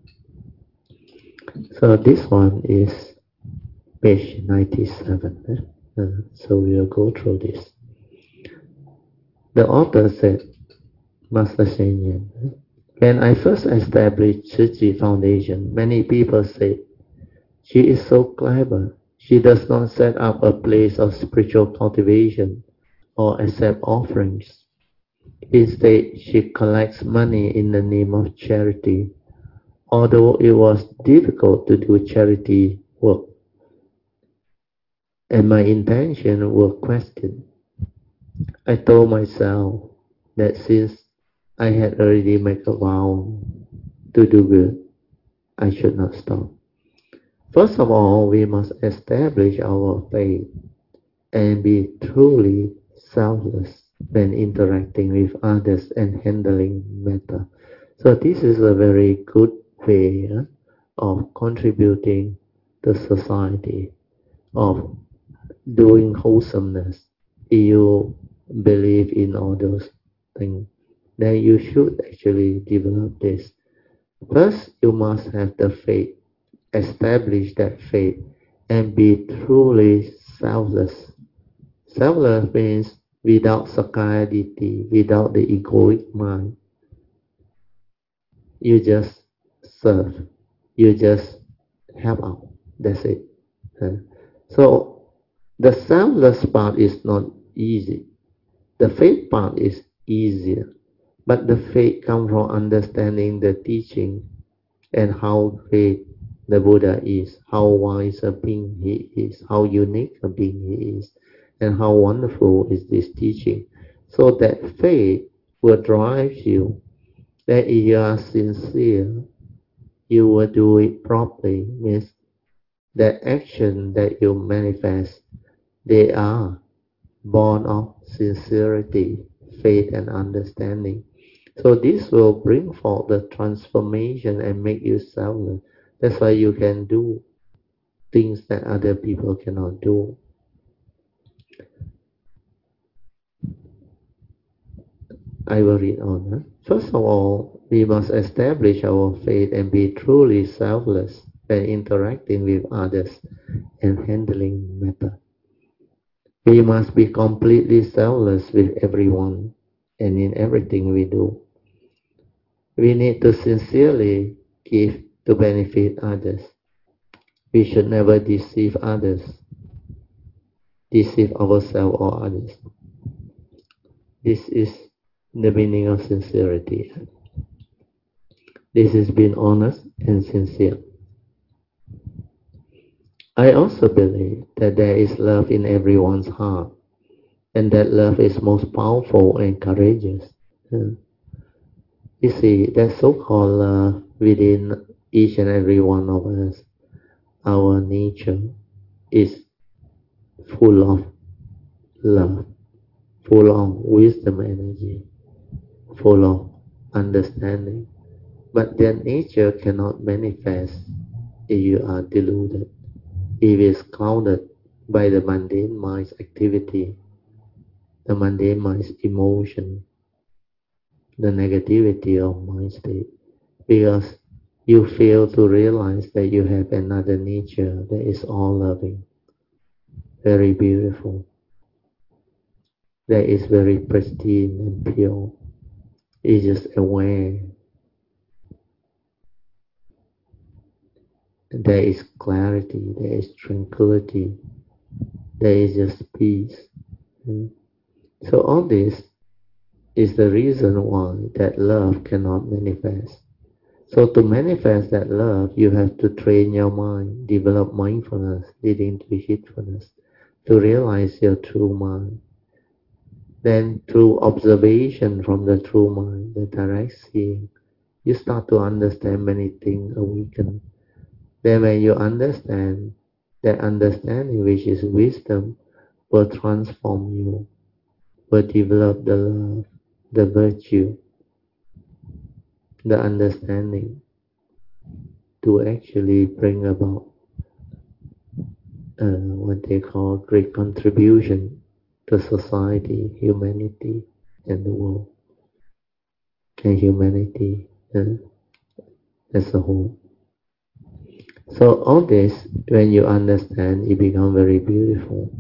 So this one is page 97. So we'll go through this. The author said, Master Sheng Yen, when I first established Tzu Chi Foundation, many people said, she is so clever. She does not set up a place of spiritual cultivation or accept offerings. Instead, she collects money in the name of charity, although it was difficult to do charity work, and my intention were questioned. I told myself that since I had already made a vow to do good, I should not stop. First of all, we must establish our faith and be truly selfless when interacting with others and handling matter. So this is a very good way of contributing to society, of doing wholesomeness. If you believe in all those things, then you should actually develop this. First, you must have the faith, establish that faith, and be truly selfless. Selfless means without scarcity, without the egoic mind. You just serve. You just help out. That's it. So the selfless part is not easy. The faith part is easier. But the faith comes from understanding the teaching and how great the Buddha is, how wise a being he is, how unique a being he is, and how wonderful is this teaching. So that faith will drive you, that if you are sincere, you will do it properly, means that action that you manifest, they are born of sincerity, faith and understanding. So this will bring forth the transformation and make you selfless. That's why you can do things that other people cannot do. I will read on. First of all, we must establish our faith and be truly selfless when interacting with others and handling matter. We must be completely selfless with everyone and in everything we do. We need to sincerely give to benefit others. We should never deceive others, deceive ourselves or others. This is the meaning of sincerity. This is being honest and sincere. I also believe that there is love in everyone's heart, and that love is most powerful and courageous. You see, that so-called love within each and every one of us, our nature is full of love, full of wisdom energy, full of understanding. But their nature cannot manifest if you are deluded, if it is clouded by the mundane mind's activity, the mundane mind's emotion, the negativity of mind state, because you fail to realize that you have another nature that is all loving, very beautiful, that is very pristine and pure. It's just aware. There is clarity, there is tranquility, there is just peace. So all this is the reason why that love cannot manifest. So to manifest that love, you have to train your mind, develop mindfulness, leading to heedfulness, to realize your true mind. Then through observation from the true mind, the direct seeing, you start to understand many things awaken. Then when you understand, that understanding which is wisdom will transform you, will develop the love, the virtue, the understanding. to actually bring about what they call great contribution to society, humanity, and the world, and humanity as a whole. So all this, when you understand, it becomes very beautiful.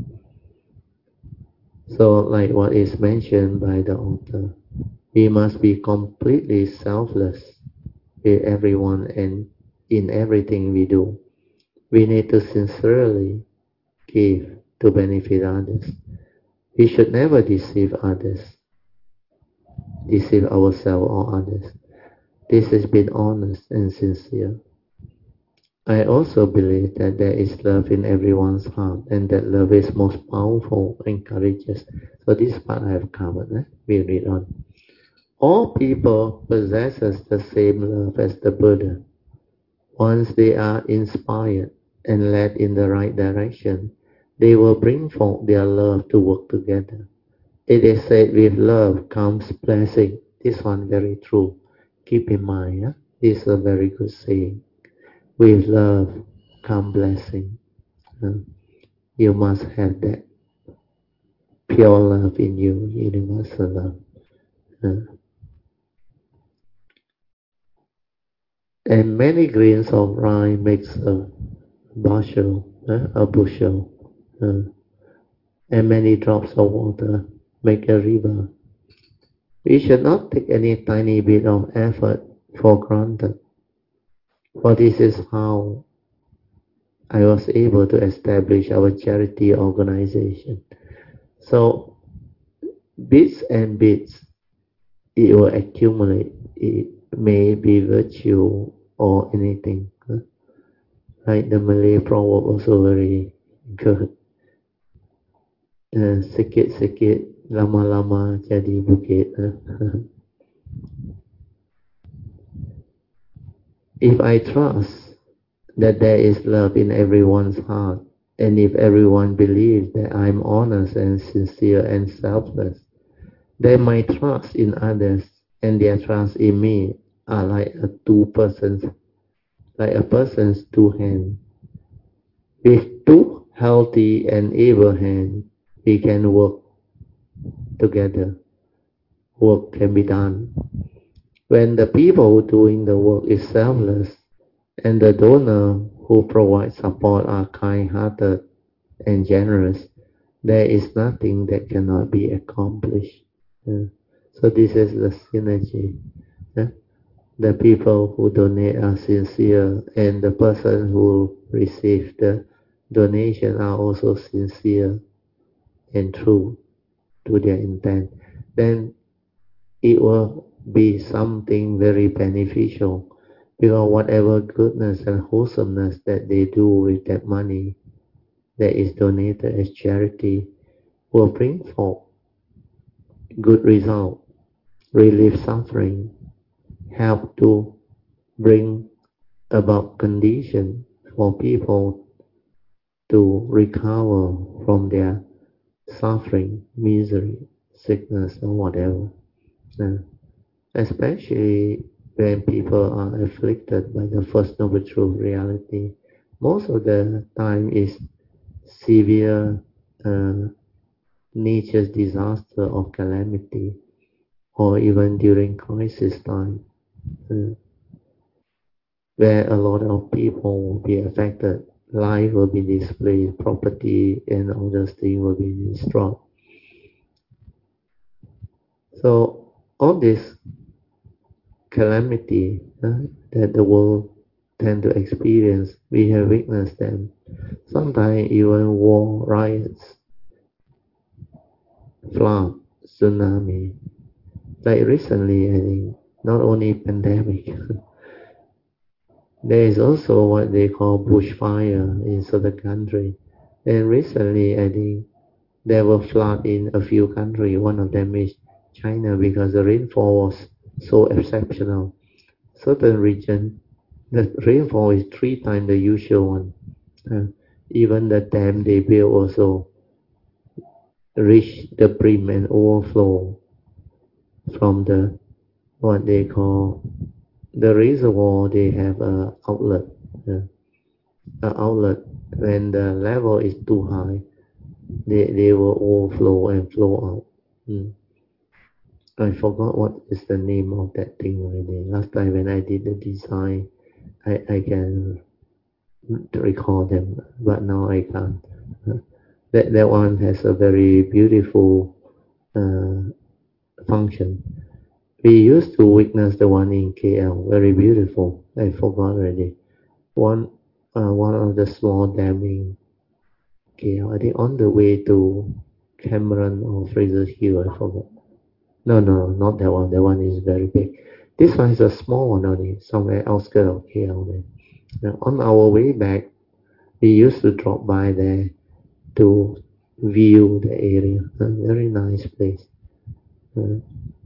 So like what is mentioned by the author, we must be completely selfless with everyone and in everything we do. We need to sincerely give to benefit others. We should never deceive others, deceive ourselves or others. This is being honest and sincere. I also believe that there is love in everyone's heart and that love is most powerful and courageous. So this part I have covered. We read on. All people possesses the same love as the Buddha. Once they are inspired and led in the right direction, they will bring forth their love to work together. It is said with love comes blessing. This one very true. Keep in mind, this is a very good saying. With love come blessing. You must have that pure love in you, universal love. And many grains of rye makes a bushel, and many drops of water make a river. We should not take any tiny bit of effort for granted, for this is how I was able to establish our charity organization. So bits and bits, it will accumulate. It may be virtue or anything. Like the Malay proverb also very good. Sikit-sikit lama-lama jadi bukit. If I trust that there is love in everyone's heart, and if everyone believes that I'm honest and sincere and selfless, then my trust in others and their trust in me are like a person's two hands. With two healthy and able hands, we can work together. Work can be done. When the people doing the work is selfless and the donor who provides support are kind-hearted and generous, there is nothing that cannot be accomplished. So this is the synergy. The people who donate are sincere, and the person who receives the donation are also sincere and true to their intent. Then it will be something very beneficial, because whatever goodness and wholesomeness that they do with that money that is donated as charity will bring forth good result, relieve suffering, help to bring about condition for people to recover from their suffering, misery, sickness, or whatever. Especially when people are afflicted by the First Noble Truth reality, most of the time is severe nature's disaster or calamity, or even during crisis time, where a lot of people will be affected, life will be displaced, property and other things will be destroyed. So all this calamity that the world tend to experience, we have witnessed them. Sometimes even war, riots, flood, tsunami. Like recently, I think, not only pandemic, there is also what they call bushfire in certain country. And recently, I think, there were flood in a few countries. One of them is China, because the rainfall was so exceptional. Certain region, the rainfall is 3 times the usual one. Even the dam they built also reach the brim and overflow from the what they call the reservoir, they have a outlet. Uh, a outlet. When the level is too high, they will overflow and flow out. Mm. I forgot what is the name of that thing already. Last time when I did the design, I can recall them, but now I can't. Uh, that one has a very beautiful uh, function. We used to witness the one in KL, very beautiful. I forgot already. One of the small dam in KL, I think on the way to Cameron or Fraser Hill, I forgot. No, not that one. That one is very big. This one is a small one only, somewhere outskirts of KL. There. Now, on our way back, we used to drop by there to view the area. A very nice place. Uh,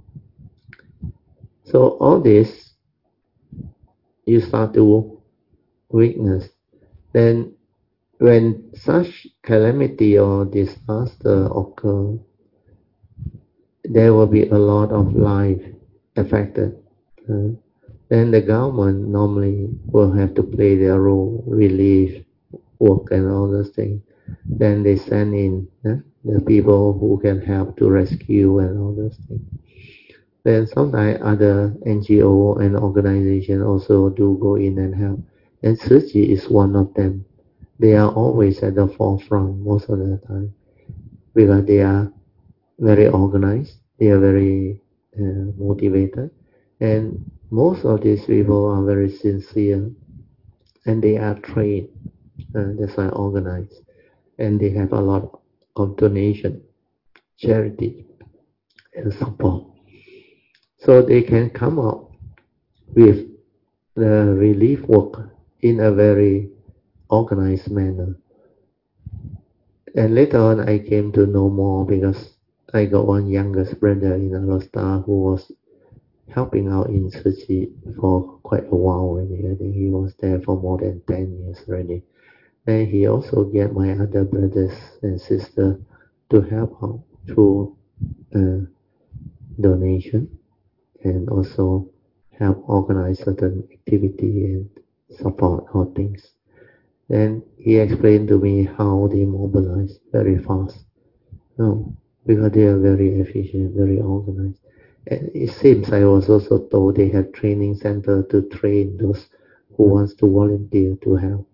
so all this you start to witness. Then when such calamity or disaster occur, there will be a lot of life affected. Uh, then the government normally will have to play their role, relief work and all those things. Then they send in the people who can help to rescue and all those things. Then sometimes other NGO and organization also do go in and help. And Tzu Chi is one of them. They are always at the forefront most of the time because they are very organized, they are very motivated, and most of these people are very sincere and they are trained. That's why organized, and they have a lot of donation, charity, and support. So they can come up with the relief work in a very organized manner. And later on, I came to know more because I got one youngest brother in Alostar who was helping out in Tzu Chi for quite a while already. I think he was there for more than 10 years already. And he also get my other brothers and sister to help out through uh, donation and also help organize certain activity and support all things. Then he explained to me how they mobilize very fast. No, because they are very efficient, very organized. And it seems I was also told they have training center to train those who wants to volunteer to help.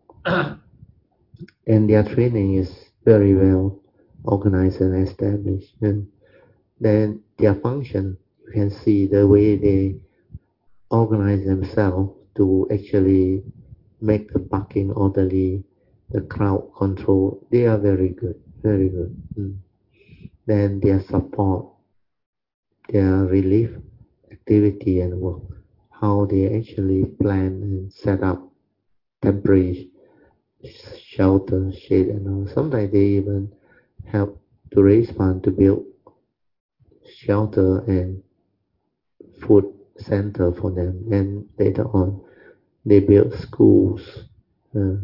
And their training is very well organized and established. And then their function, you can see the way they organize themselves to actually make the parking orderly, the crowd control. They are very good, very good. Mm. Then their support, their relief activity and work, how they actually plan and set up temporary shelter, shade and all. Sometimes they even help to raise funds to build shelter and food center for them. And later on, they build schools. Uh,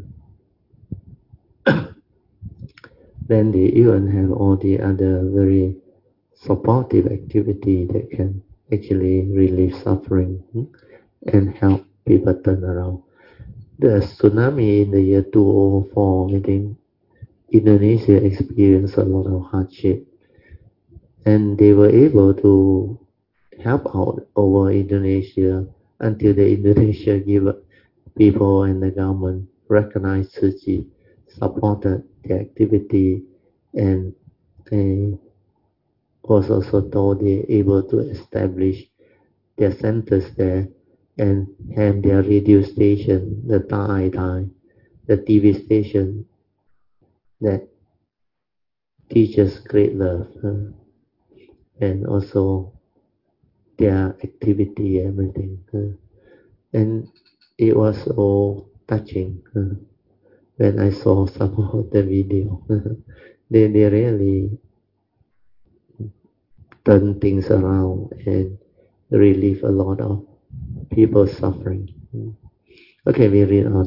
then they even have all the other very supportive activity that can actually relieve suffering and help people turn around. The tsunami in the year 2004, I think Indonesia experienced a lot of hardship, and they were able to help out over Indonesia until the Indonesia give people and the government recognized Tzu Chi, supported the activity, and they was also told they able to establish their centers there and have their radio station, the Tai Tai, the TV station that teaches great love and also their activity, everything. And it was so touching when I saw some of the video. They really turn things around and relieve a lot of people's suffering. Okay, we read on.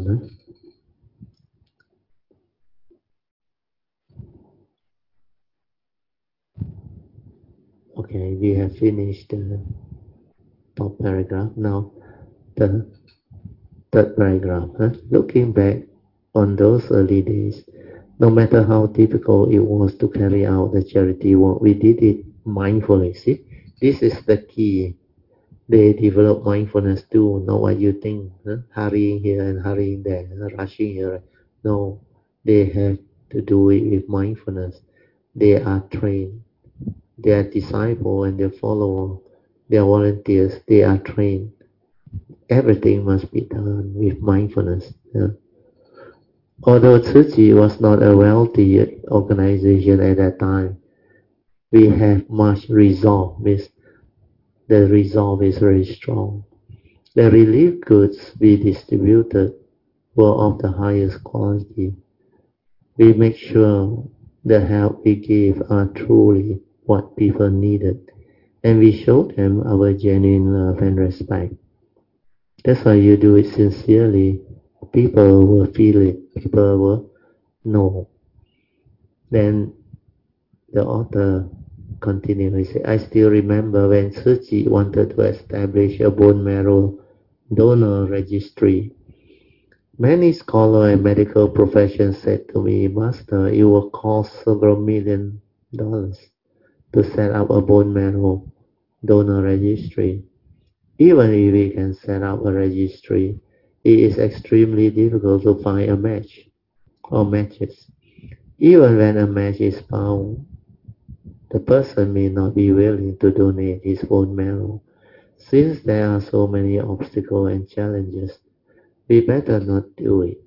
Okay, we have finished the top paragraph. Now, The third paragraph. Looking back on those early days, no matter how difficult it was to carry out the charity work, we did it mindfully. See, this is the key. They develop mindfulness too, not what you think, hurrying here and hurrying there, rushing here. No, they have to do it with mindfulness. They are trained. They are disciples and their followers. They are volunteers. They are trained. Everything must be done with mindfulness. Although Tzu Chi was not a wealthy organization at that time, we have much resolve. The resolve is very strong. The relief goods we distributed were of the highest quality. We make sure the help we give are truly what people needed, and we show them our genuine love and respect. That's why you do it sincerely. People will feel it. People will know. Then the author continues. I still remember when Tzu Chi wanted to establish a bone marrow donor registry. Many scholars and medical professions said to me, Master, it will cost several $1 million to set up a bone marrow donor registry. Even if we can set up a registry, it is extremely difficult to find a match or matches. Even when a match is found, the person may not be willing to donate his bone marrow. Since there are so many obstacles and challenges, we better not do it.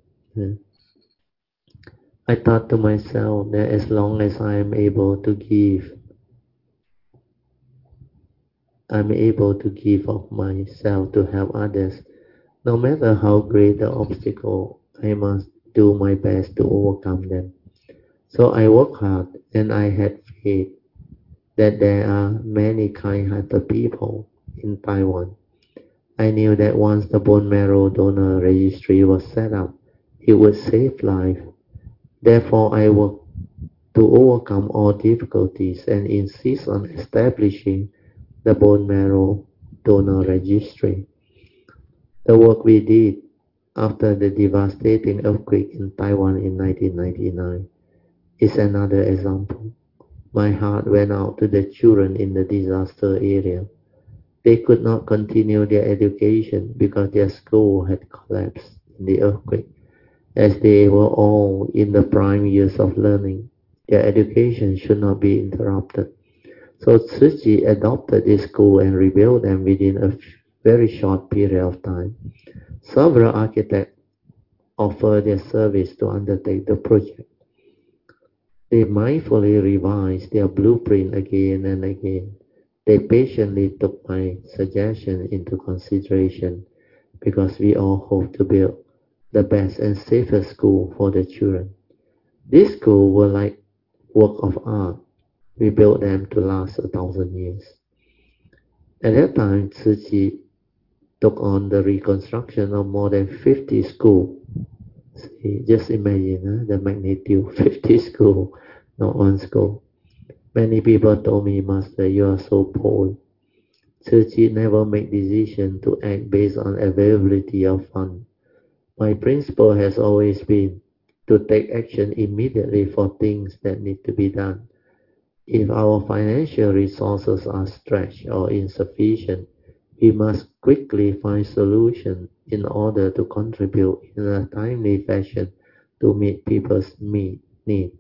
I thought to myself that as long as I'm able to give of myself to help others, no matter how great the obstacle, I must do my best to overcome them. So I worked hard and I had faith that there are many kind-hearted people in Taiwan. I knew that once the bone marrow donor registry was set up, it would save life. Therefore, I worked to overcome all difficulties and insist on establishing the bone marrow donor registry. The work we did after the devastating earthquake in Taiwan in 1999 is another example. My heart went out to the children in the disaster area. They could not continue their education because their school had collapsed in the earthquake. As they were all in the prime years of learning, their education should not be interrupted. So Tzu Chi adopted this school and rebuilt them within a very short period of time. Several architects offered their service to undertake the project. They mindfully revised their blueprint again and again. They patiently took my suggestion into consideration because we all hope to build the best and safest school for the children. These schools were like work of art. We built them to last 1,000 years. At that time, Tzu Chi took on the reconstruction of more than 50 schools. See, just imagine the magnitude, 50 schools, not one school. Many people told me, Master, you are so bold. Tzu Chi never make decisions to act based on availability of funds. My principle has always been to take action immediately for things that need to be done. If our financial resources are stretched or insufficient, we must quickly find solutions in order to contribute in a timely fashion to meet people's needs.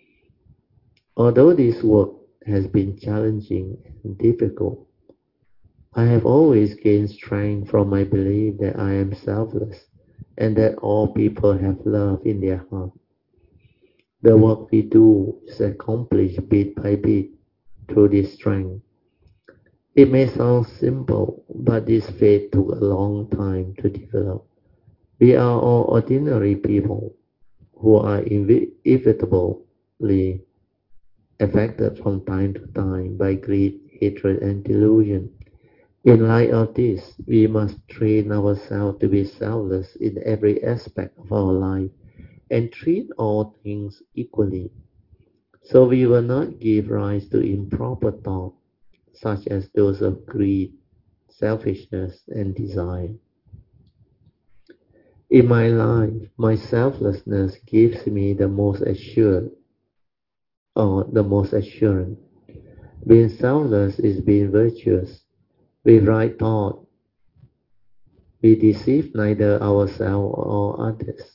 Although this work has been challenging and difficult, I have always gained strength from my belief that I am selfless and that all people have love in their heart. The work we do is accomplished bit by bit through this strength. It may sound simple, but this faith took a long time to develop. We are all ordinary people who are inevitably affected from time to time by greed, hatred, and delusion. In light of this, we must train ourselves to be selfless in every aspect of our life and treat all things equally, so we will not give rise to improper thoughts such as those of greed, selfishness, and desire. In my life, my selflessness gives me the most assured or the most assurance. Being selfless is being virtuous. With right thought, we deceive neither ourselves or others.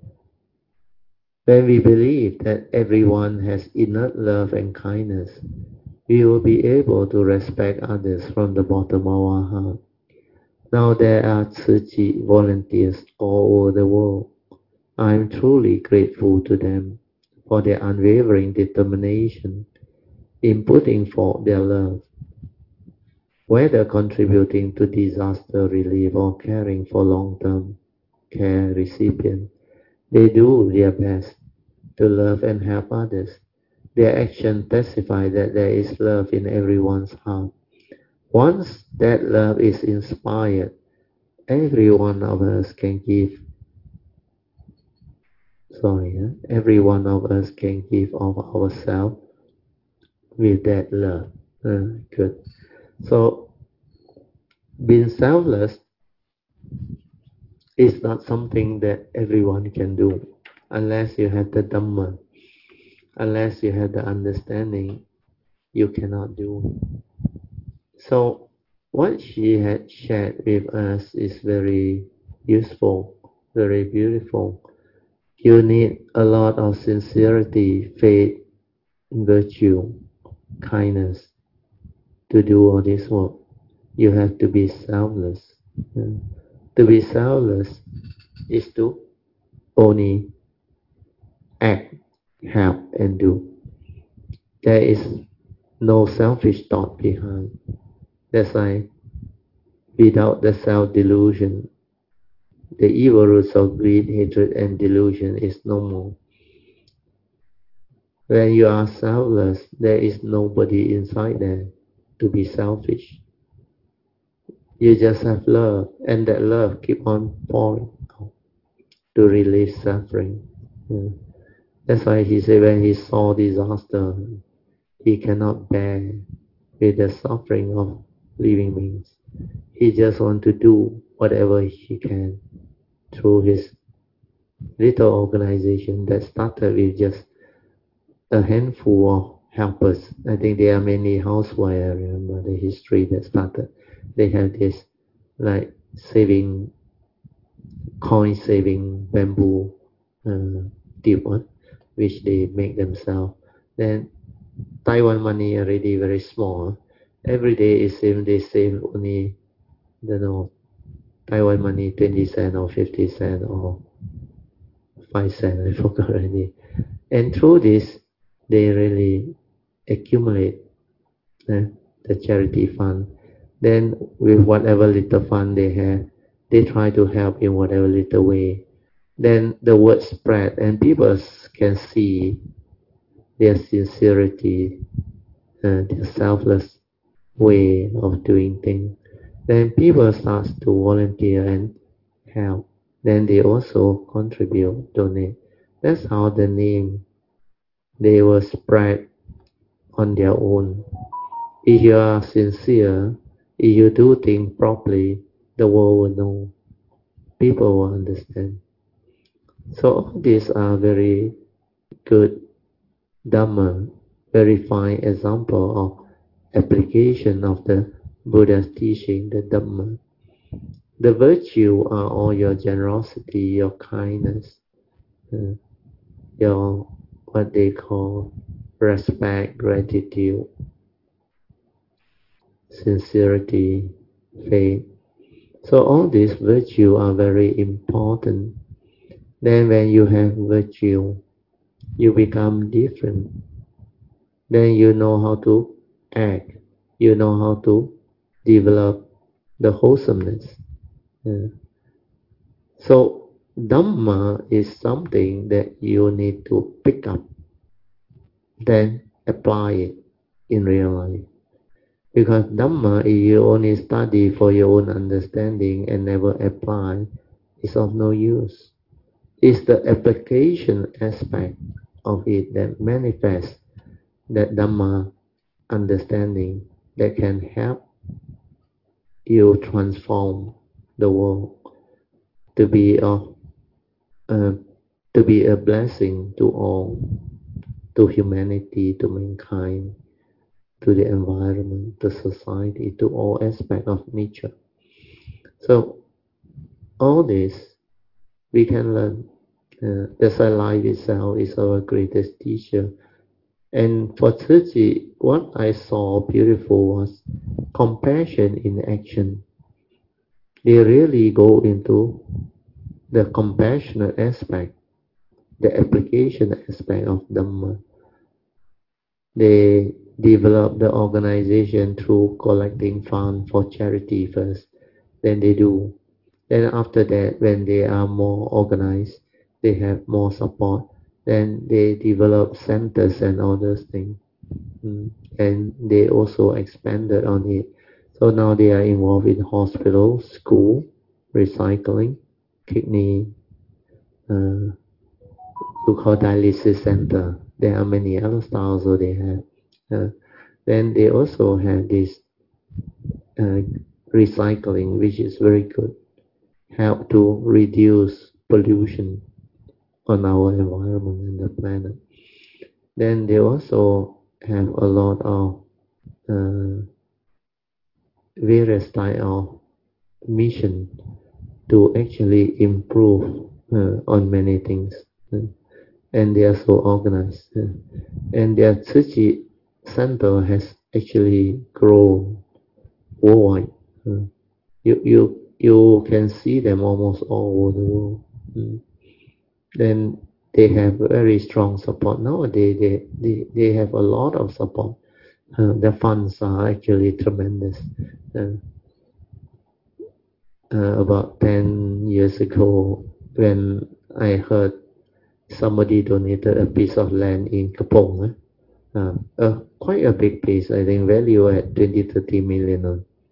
When we believe that everyone has inner love and kindness, we will be able to respect others from the bottom of our heart. Now there are Tzu Chi volunteers all over the world. I am truly grateful to them for their unwavering determination in putting forth their love, whether contributing to disaster relief or caring for long-term care recipients. They do their best to love and help others. Their actions testify that there is love in everyone's heart. Once that love is inspired, every one of us can give. Every one of us can give of ourselves with that love. Good. So being selfless is not something that everyone can do unless you have the Dhamma, unless you have the understanding. You cannot do. So what she had shared with us is very useful, very beautiful. You need a lot of sincerity, faith, virtue, kindness to do all this work. You have to be selfless. To be selfless is to only act, help, and do. There is no selfish thought behind. That's why without the self-delusion, the evil roots of greed, hatred, and delusion is no more. When you are selfless, there is nobody inside there to be selfish. You just have love, and that love keep on pouring out to relieve suffering. Yeah. That's why he said when he saw disaster, he cannot bear with the suffering of living beings. He just want to do whatever he can through his little organization that started with just a handful of helpers. I think there are many housewives. I remember the history that started. They have this like saving, coin saving bamboo tube, which they make themselves. Then Taiwan money already very small. Every day it seems they save only, don't know, Taiwan money 20 cent or 50 cent or 5 cent, I forgot already. And through this, they really accumulate the charity fund. Then with whatever little fund they have, they try to help in whatever little way. Then the word spread and people can see their sincerity, their selfless way of doing things. Then people start to volunteer and help. Then they also contribute, donate. That's how the name, they will spread on their own. If you are sincere, if you do things properly, the world will know. People will understand. So all these are very good Dhamma, very fine example of application of the Buddha's teaching, the Dhamma. The virtue are all your generosity, your kindness, your what they call respect, gratitude, sincerity, faith. So all these virtues are very important. Then when you have virtue, you become different. Then you know how to act. You know how to develop the wholesomeness. Yeah. So Dhamma is something that you need to pick up, then apply it in real life. Because Dhamma, if you only study for your own understanding and never apply, is of no use. It's the application aspect of it that manifests that Dhamma understanding that can help you transform the world to be of uh, to be a blessing to all, to humanity, to mankind, to the environment, to society, to all aspects of nature. So all this we can learn. That's why life itself is our greatest teacher. And for Tzu Chi, what I saw beautiful was compassion in action. They really go into the compassionate aspect, the application aspect of Dhamma. They develop the organization through collecting funds for charity first. Then they do. Then after that, when they are more organized, they have more support. Then they develop centers and all those things. And they also expanded on it. So now they are involved in hospitals, school, recycling, kidney, uh, call dialysis center. There are many other styles that they have. Then they also have this uh, recycling, which is very good, help to reduce pollution on our environment and the planet. Then they also have a lot of uh, various type of mission to actually improve on many things. And they are so organized. And their Tzu Chi center has actually grown worldwide. You can see them almost all over the world. Then they have very strong support. Nowadays, they have a lot of support. The funds are actually tremendous. Uh, about 10 years ago, when I heard somebody donated a piece of land in Kapong, quite a big piece, I think value at 20-30 million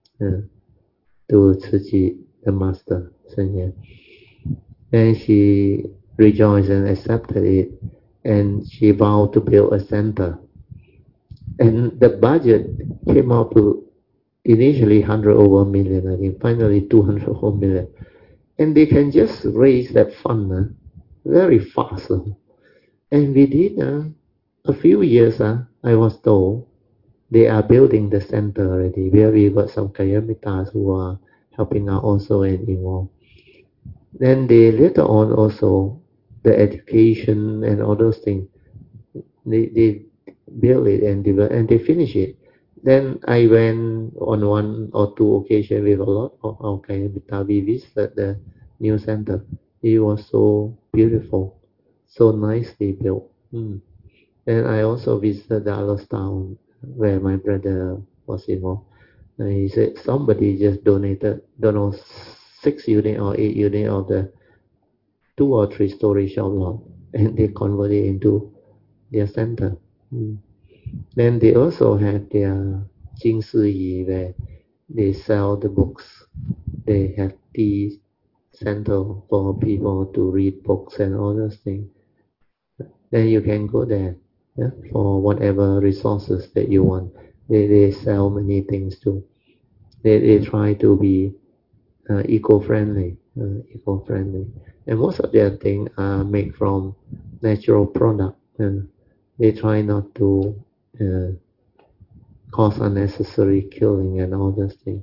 to Tzu Chi, the master. So, yeah. Then she rejoiced and accepted it, and she vowed to build a center. And the budget came out to initially 100 over million, I think, finally 200 over million. And they can just raise that fund very fast. And within a few years, I was told, they are building the center already, where we got some Kayamitas who are helping out also and involved. Then they later on also, the education and all those things, they build it and develop, and they finish it. Then I went on one or two occasions with a lot of our Kayamita. We visited the new center. It was so beautiful, so nicely built. Then I also visited Dallas Town, where my brother was involved. And he said somebody just donated, don't know, 6 unit or 8 unit of the 2 or 3 story shop lot, and they converted it into their center. Then they also have their Jing Si Yi, where they sell the books. They have tea center for people to read books and all those things. Then you can go there, yeah, for whatever resources that you want. They sell many things too. They try to be eco-friendly, and most of their things are made from natural product. They try not to uh, cause unnecessary killing and all those things.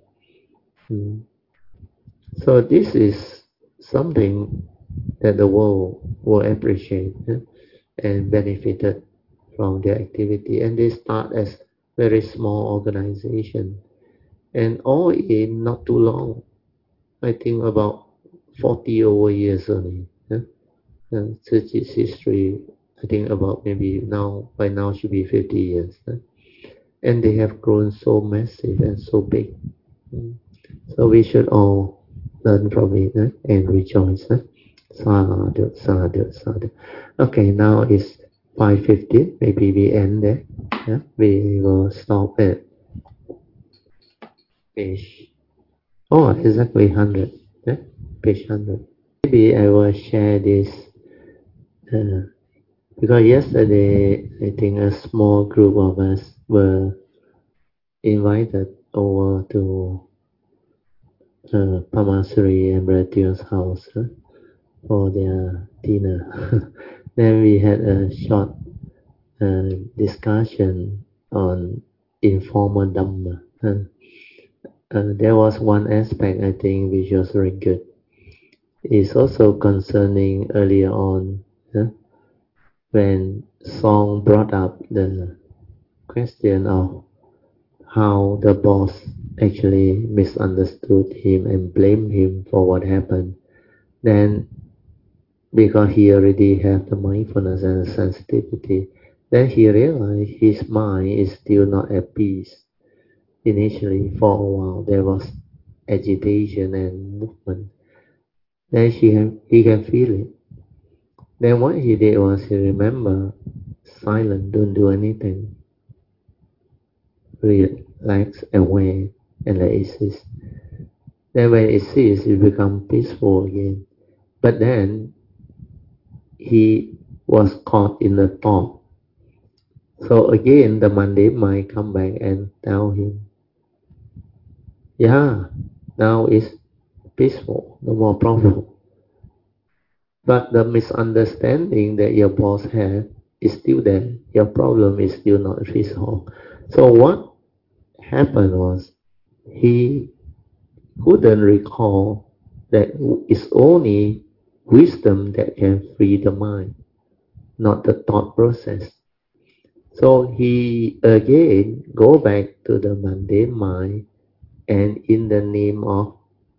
So this is something that the world will appreciate, and benefited from their activity. And they start as very small organization, and all in not too long. I think about 40 over years only. And such is history. I think about maybe now, by now should be 50 years. And they have grown so massive and so big. So we should all learn from it, and rejoice. Sadhu, sadhu, sadhu. Okay, now it's 5:15. Maybe we end there. Yeah? We will stop at page. Oh, exactly 100. Yeah? Page 100. Maybe I will share this because yesterday I think a small group of us were invited over to Pamasri and Bradio's house. for their dinner. Then we had a short discussion on informal Dhamma. There was one aspect I think which was very good. It's also concerning earlier on when Song brought up the question of how the boss actually misunderstood him and blamed him for what happened. Then, because he already have the mindfulness and the sensitivity, then he realized his mind is still not at peace. Initially, for a while, there was agitation and movement. Then he can feel it. Then what he did was he remember silent, don't do anything, relax, aware, and let it cease. Then when it ceases, it becomes peaceful again. But then he was caught in the thought. So again, the mundane mind come back and tell him, yeah, now it's peaceful, no more problem. But the misunderstanding that your boss had is still there. Your problem is still not resolved. So what happened was he couldn't recall that it's only wisdom that can free the mind, not the thought process. So he again go back to the mundane mind, and in the name of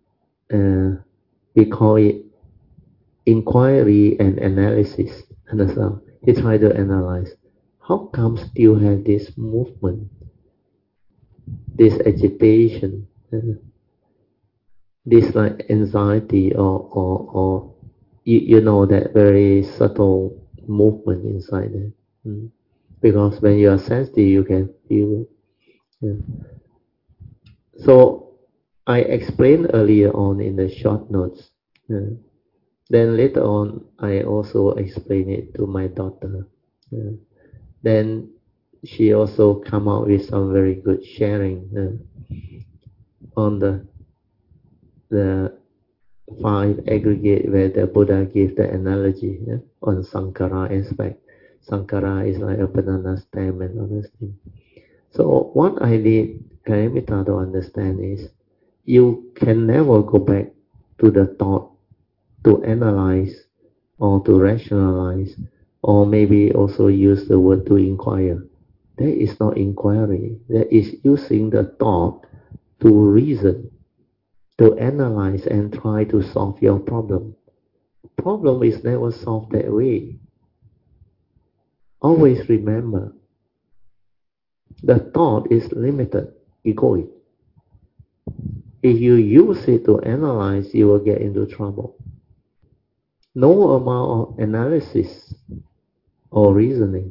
we call it inquiry and analysis. Understand? He tried to analyze how come still have this movement, this agitation, this like anxiety or you know that very subtle movement inside there. Because when you are sensitive, you can feel it. Yeah. So I explained earlier on in the short notes. Then later on, I also explained it to my daughter. Then she also come out with some very good sharing on the five aggregate where the Buddha gave the analogy on Sankara aspect. Sankara is like a banana stem and other things. So what I need Karimita to understand is you can never go back to the thought to analyze or to rationalize or maybe also use the word to inquire. That is not inquiry. That is using the thought to reason, to analyze and try to solve your problem. Problem is never solved that way. Always remember, the thought is limited, egoic. If you use it to analyze, you will get into trouble. No amount of analysis or reasoning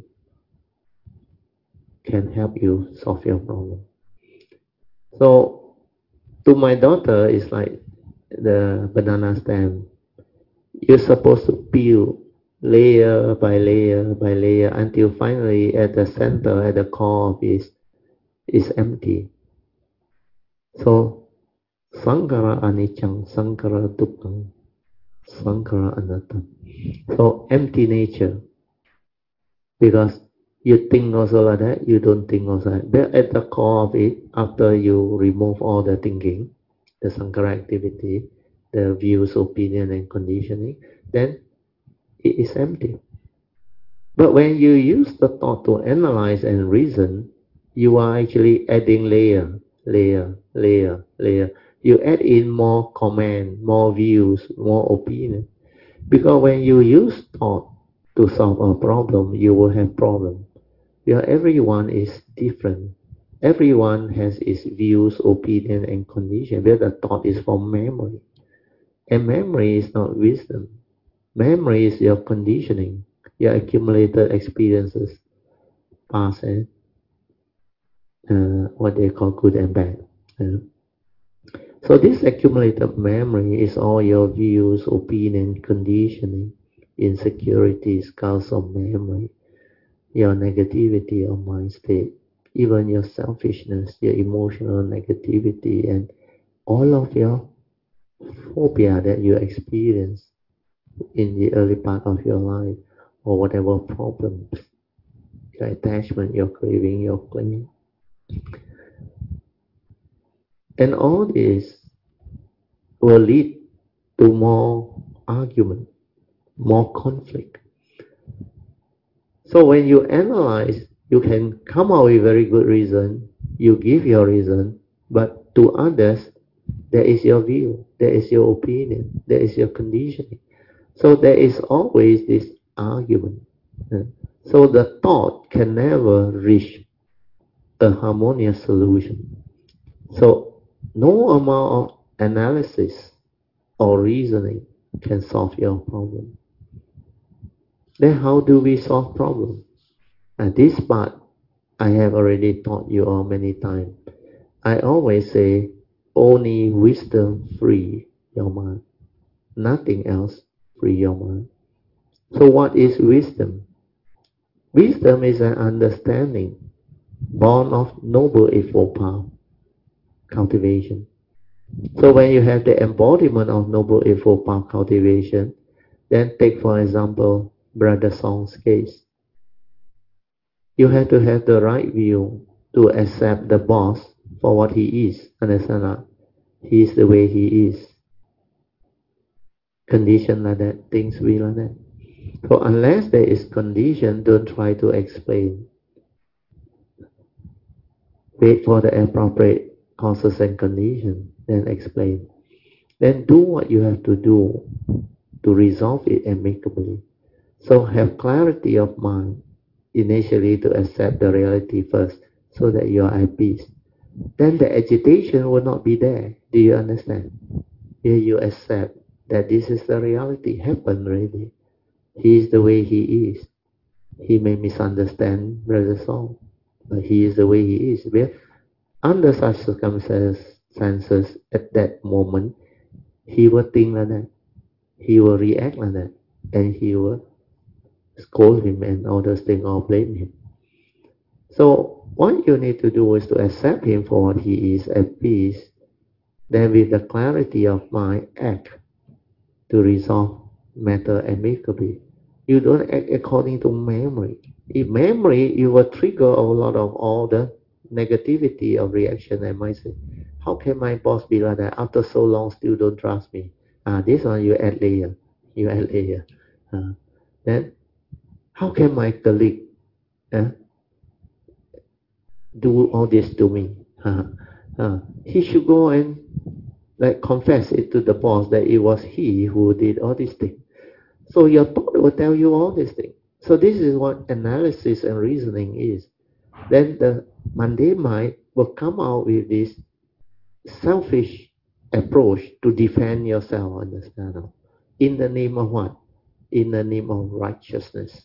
can help you solve your problem. So, to my daughter, it's like the banana stem. You're supposed to peel layer by layer by layer until finally at the center, at the core of it is empty. So, Sankara Anichang, Sankara Dukkang, Sankara Anatta. So, empty nature. Because you think also like that, you don't think also like that. But at the core of it, after you remove all the thinking, the Sankara activity, the views, opinion, and conditioning, then it is empty. But when you use the thought to analyze and reason, you are actually adding layer, layer, layer, layer. You add in more comment, more views, more opinion. Because when you use thought to solve a problem, you will have problem. Because everyone is different. Everyone has its views, opinion, and condition. Where the thought is from memory. And memory is not wisdom. Memory is your conditioning, your accumulated experiences, past and what they call good and bad. So this accumulated memory is all your views, opinion, conditioning, insecurities, cause of memory, your negativity of mind state, even your selfishness, your emotional negativity, and all of your phobia that you experience. in the early part of your life, or whatever problems, your attachment, your craving, your clinging. And all this will lead to more argument, more conflict. So when you analyze, you can come out with very good reason, you give your reason, but to others, there is your view, there is your opinion, there is your conditioning. So there is always this argument. So the thought can never reach a harmonious solution. So no amount of analysis or reasoning can solve your problem. Then how do we solve problem? And this part I have already taught you all many times. I always say only wisdom free your mind. Nothing else free your mind. So what is wisdom? Wisdom is an understanding born of noble eightfold path cultivation. So when you have the embodiment of noble eightfold path cultivation, then take for example Brother Song's case. You have to have the right view to accept the boss for what he is. Understand that? He is the way he is. Condition like that, things be like that. So unless there is condition, don't try to explain. Wait for the appropriate causes and conditions, then explain. Then do what you have to do to resolve it amicably. So have clarity of mind initially to accept the reality first so that you are at peace. Then the agitation will not be there. Do you understand? Here you accept that this is the reality, happened really. He is the way he is. He may misunderstand Brother Song, but he is the way he is. Where under such circumstances at that moment, he will think like that. He will react like that. And he will scold him and all those things or blame him. So what you need to do is to accept him for what he is at peace. Then with the clarity of mind, act to resolve matter amicably. You don't act according to memory. In memory, you will trigger a lot of all the negativity of reaction and mindset. How can my boss be like that? After so long, still don't trust me. This one you add layer. You add layer. Then, how can my colleague do all this to me? He should go and like confess it to the boss that it was he who did all these things. So your thought will tell you all these things. So this is what analysis and reasoning is. Then the mundane mind will come out with this selfish approach to defend yourself, understand? In the name of what? In the name of righteousness.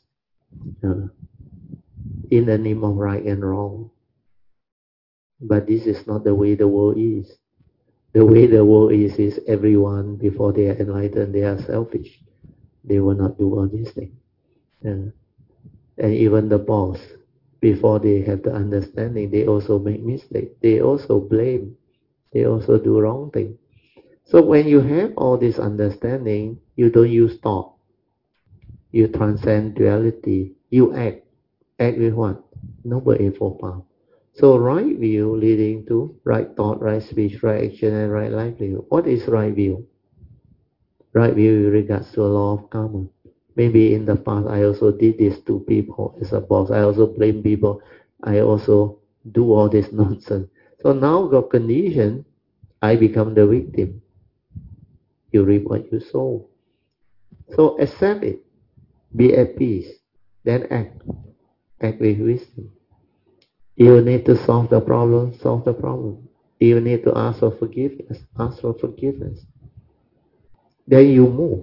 In the name of right and wrong. But this is not the way the world is. The way the world is everyone, before they are enlightened, they are selfish. They will not do all these things. And even the boss, before they have the understanding, they also make mistakes. They also blame. They also do wrong things. So when you have all this understanding, you don't use thought. You transcend duality. You act. Act with what? Noble eightfold path. So right view leading to right thought, right speech, right action, and right livelihood. What is right view? Right view with regards to a law of karma. Maybe in the past I also did this to people as a boss. I also blame people. I also do all this nonsense. So now got condition, I become the victim. You reap what you sow. So accept it. Be at peace. Then act. Act with wisdom. You need to solve the problem, solve the problem. You need to ask for forgiveness, ask for forgiveness. Then you move.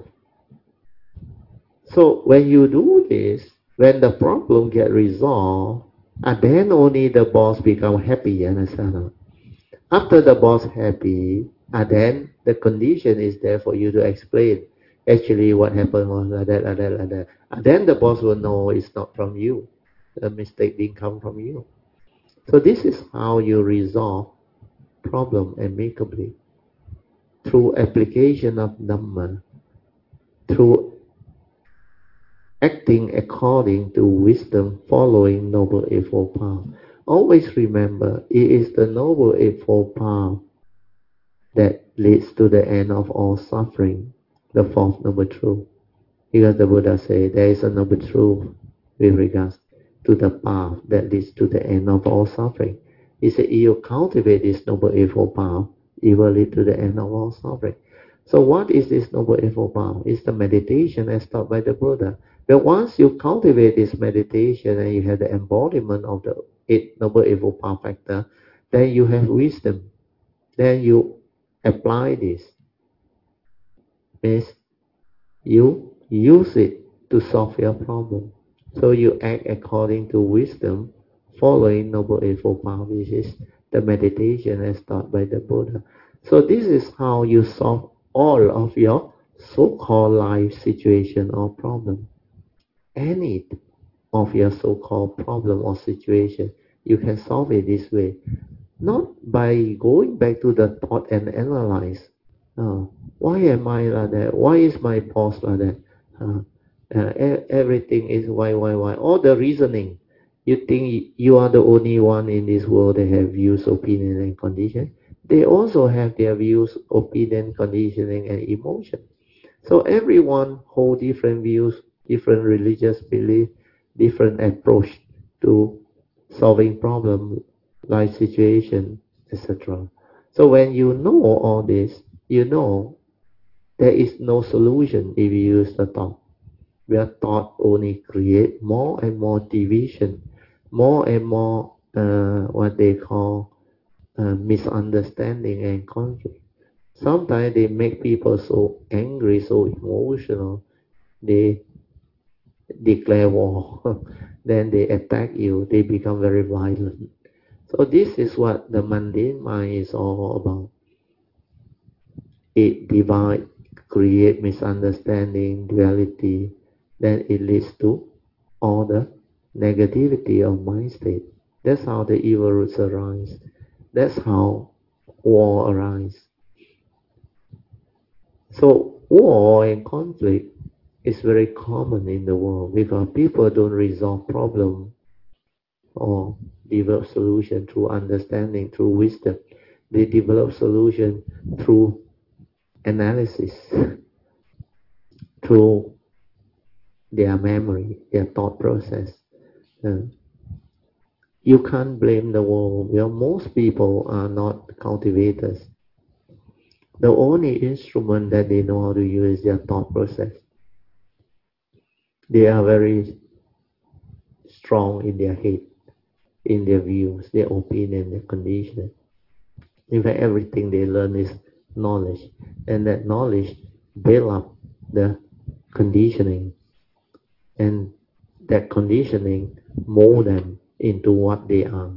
So when you do this, when the problem get resolved, and then only the boss become happy, understand? After the boss happy, and then the condition is there for you to explain. Actually, what happened was like that, like that, like that. And then the boss will know it's not from you. The mistake didn't come from you. So this is how you resolve problem amicably. Through application of Dhamma, through acting according to wisdom, following Noble Eightfold Path. Always remember, it is the Noble Eightfold Path that leads to the end of all suffering, the fourth noble truth. Because the Buddha said there is a noble truth with regards to the path that leads to the end of all suffering. He said, if you cultivate this noble eightfold path, it will lead to the end of all suffering. So what is this noble eightfold path? It's the meditation as taught by the Buddha. But once you cultivate this meditation and you have the embodiment of the noble eightfold path factor, then you have wisdom. Then you apply this. Means you use it to solve your problem. So you act according to wisdom, following Noble Eightfold Path, which is the meditation as taught by the Buddha. So this is how you solve all of your so-called life situation or problem. Any of your so-called problem or situation, you can solve it this way. Not by going back to the thought and analyze. Why am I like that? Why is my pause like that? Everything is why. All the reasoning. You think you are the only one in this world that have views, opinion, and condition. They also have their views, opinion, conditioning, and emotion. So everyone hold different views, different religious belief, different approach to solving problem, life situation, etc. So when you know all this, you know there is no solution if you use the thought. Where thought only create more and more division, more and more what they call misunderstanding and conflict. Sometimes they make people so angry, so emotional, they declare war, then they attack you, they become very violent. So this is what the mundane mind is all about. It divide, create misunderstanding, duality, then it leads to all the negativity of mind state. That's how the evil roots arise. That's how war arises. So war and conflict is very common in the world because people don't resolve problem or develop solution through understanding, through wisdom. They develop solution through analysis, through their memory, their thought process. Uh, you can't blame the world. Well, most people are not cultivators. The only instrument that they know how to use is their thought process. They are very strong in their head, in their views, their opinion, their condition. In fact, everything they learn is knowledge, and that knowledge build up the conditioning, and that conditioning mold them into what they are.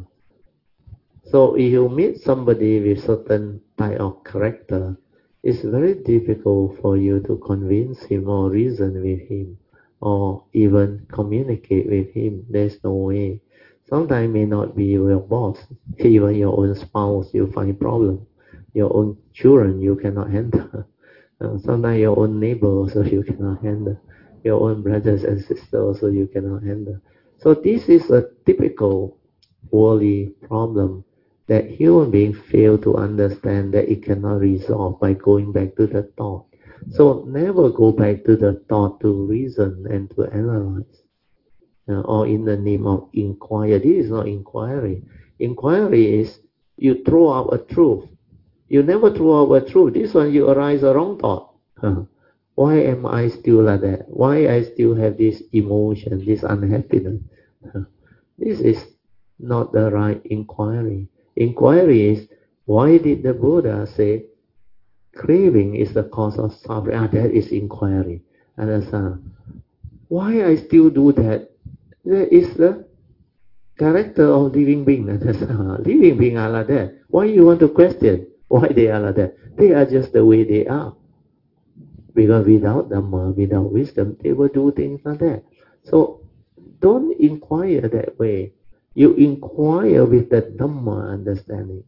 So if you meet somebody with certain type of character, it's very difficult for you to convince him or reason with him or even communicate with him. There's no way. Sometimes may not be your boss, even your own spouse you find problem. Your own children you cannot handle. Sometimes your own neighbor also you cannot handle. Your own brothers and sisters also you cannot handle. So this is a typical worldly problem that human beings fail to understand that it cannot resolve by going back to the thought. So never go back to the thought to reason and to analyze. Or in the name of inquiry. This is not inquiry. Inquiry is you throw out a truth. You never throw out a truth. This one you arise a wrong thought. Why am I still like that? Why I still have this emotion, this unhappiness? This is not the right inquiry. Inquiry is, why did the Buddha say craving is the cause of suffering? That is inquiry. Understand? Why I still do that? That is the character of living being. Living being are like that. Why you want to question why they are like that? They are just the way they are. Because without Dhamma, without wisdom, they will do things like that. So don't inquire that way. You inquire with the Dhamma understanding.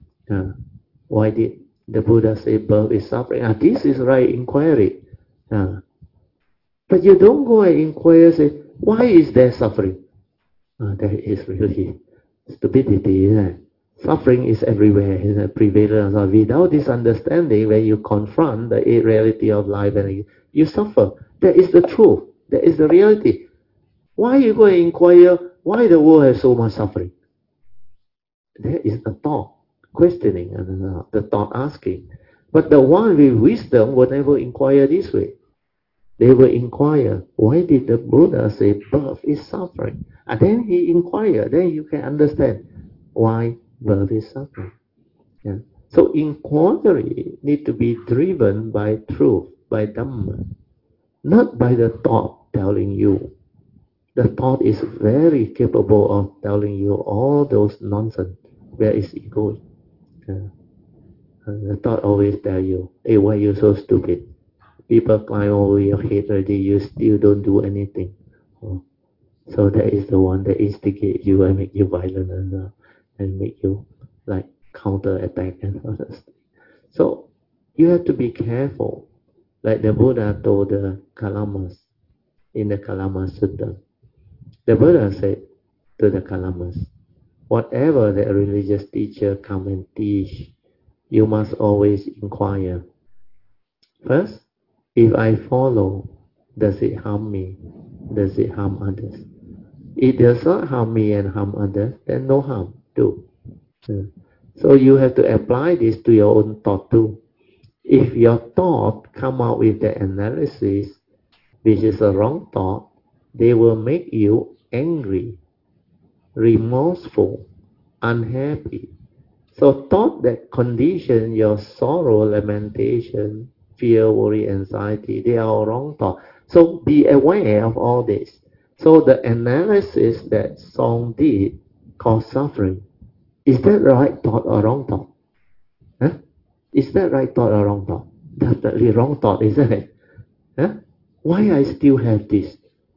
Why did the Buddha say birth is suffering? This is right inquiry. But you don't go and inquire, say, why is there suffering? That is really stupidity, isn't it? Suffering is everywhere, isn't it? Prevalent. So without this understanding, when you confront the reality of life, and you suffer. That is the truth. That is the reality. Why you go and inquire why the world has so much suffering? That is the thought questioning and the thought asking. But the one with wisdom will never inquire this way. They will inquire, why did the Buddha say birth is suffering? And then he inquired, then you can understand why birth is suffering. Yeah. So inquiry need to be driven by truth, by Dhamma, not by the thought telling you. The thought is very capable of telling you all those nonsense. Where is it going? The thought always tell you, hey, why you so stupid? People climb over your head already, you still don't do anything. Oh. So that is the one that instigate you and make you violent and make you like counter attack and all that stuff. So you have to be careful. Like the Buddha told the Kalamas in the Kalama Sutta. The Buddha said to the Kalamas, whatever the religious teacher come and teach, you must always inquire. First, if I follow, does it harm me? Does it harm others? It does not harm me and harm others, then no harm too. So you have to apply this to your own thought too. If your thought come out with the analysis, which is a wrong thought, they will make you angry, remorseful, unhappy. So thought that condition your sorrow, lamentation, fear, worry, anxiety, they are all wrong thought. So be aware of all this. So the analysis that Song did cause suffering. Is that right thought or wrong thought? Huh? Is that right thought or wrong thought? Definitely wrong thought, isn't it? Huh? Why I still have this?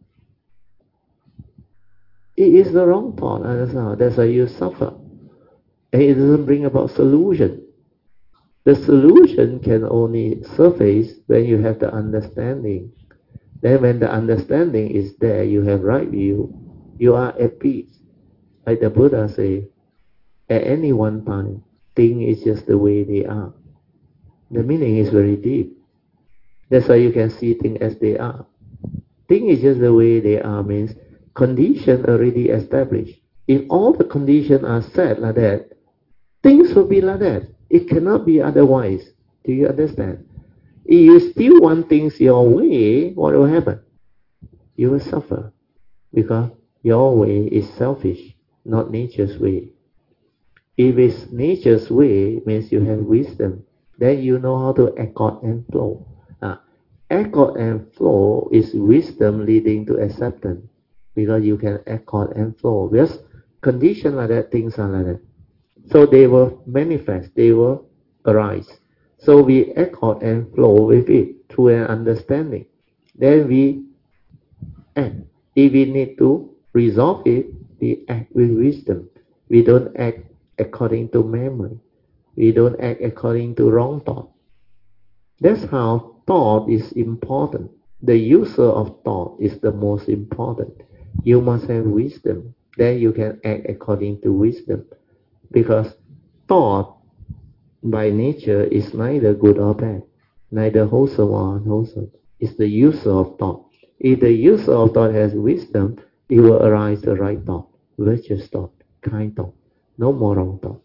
It is the wrong thought. That's why you suffer. And it doesn't bring about solution. The solution can only surface when you have the understanding. Then when the understanding is there, you have right view, you are at peace. Like the Buddha say, at any one time, things is just the way they are. The meaning is very deep. That's why you can see things as they are. Things is just the way they are means condition already established. If all the conditions are set like that, things will be like that. It cannot be otherwise. Do you understand? If you still want things your way, what will happen? You will suffer. Because your way is selfish, not nature's way. If it's nature's way, means you have wisdom. Then you know how to accord and flow. Accord and flow is wisdom leading to acceptance. Because you can accord and flow. Because conditions like that, things are like that. So they will manifest, they will arise. So we accord and flow with it through an understanding. Then we act. If we need to resolve it, we act with wisdom. We don't act according to memory. We don't act according to wrong thought. That's how thought is important. The user of thought is the most important. You must have wisdom. Then you can act according to wisdom. Because thought by nature is neither good or bad, neither wholesome or unwholesome. It's the user of thought. If the user of thought has wisdom, it will arise the right thought, virtuous thought, kind thought, no more wrong thought.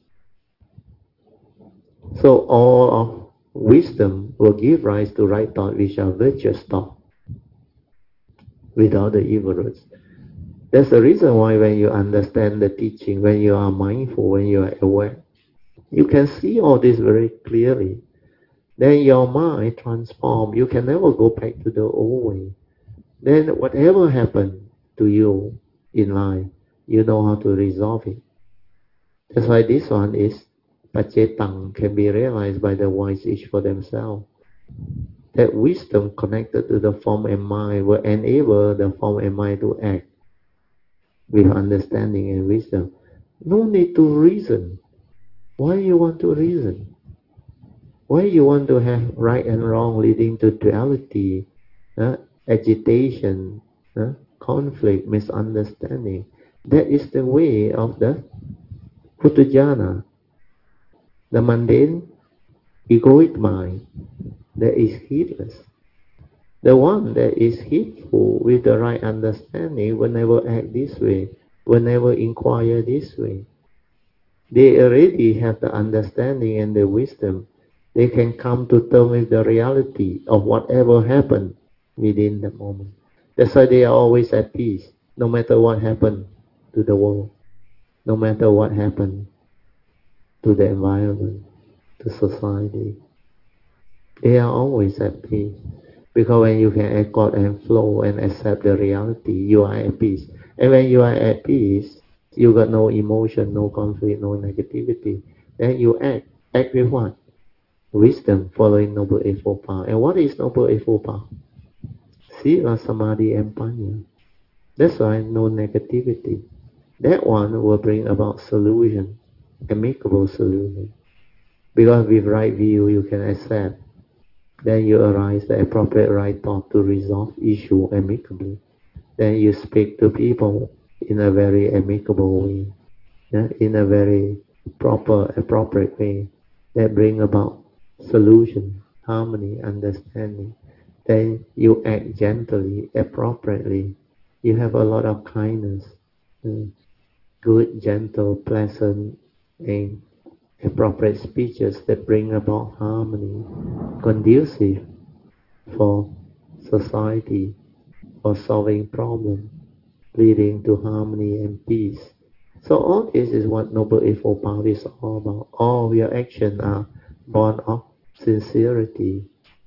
So all of wisdom will give rise to right thought, which are virtuous thought, without the evil roots. That's the reason why when you understand the teaching, when you are mindful, when you are aware, you can see all this very clearly. Then your mind transforms. You can never go back to the old way. Then whatever happened to you in life, you know how to resolve it. That's why this one is Pacetang, can be realized by the wise each for themselves. That wisdom connected to the form and mind will enable the form and mind to act with understanding and wisdom. No need to reason. Why you want to reason? Why you want to have right and wrong leading to duality? agitation, conflict, misunderstanding. That is the way of the Putujana, the mundane, egoic mind that is heedless. The one that is heedful with the right understanding will never act this way, will never inquire this way. They already have the understanding and the wisdom. They can come to terms with the reality of whatever happened within the moment. That's why they are always at peace, no matter what happened to the world, no matter what happened to the environment, to society. They are always at peace. Because when you can accord and flow and accept the reality, you are at peace. And when you are at peace, you got no emotion, no conflict, no negativity. Then you act. Act with what? Wisdom, following Noble Eightfold Path. And what is Noble Eightfold Path? Sila, Samadhi, and Panya. That's why no negativity. That one will bring about solution, amicable solution. Because with right view, you can accept. Then you arise the appropriate right thought to resolve issue amicably. Then you speak to people in a very amicable way, in a very proper, appropriate way that bring about solution, harmony, understanding. Then you act gently, appropriately. You have a lot of kindness, good, gentle, pleasant, and appropriate speeches that bring about harmony, conducive for society, for solving problems, leading to harmony and peace. So all this is what Noble Eightfold Path is all about. All your actions are born of sincerity,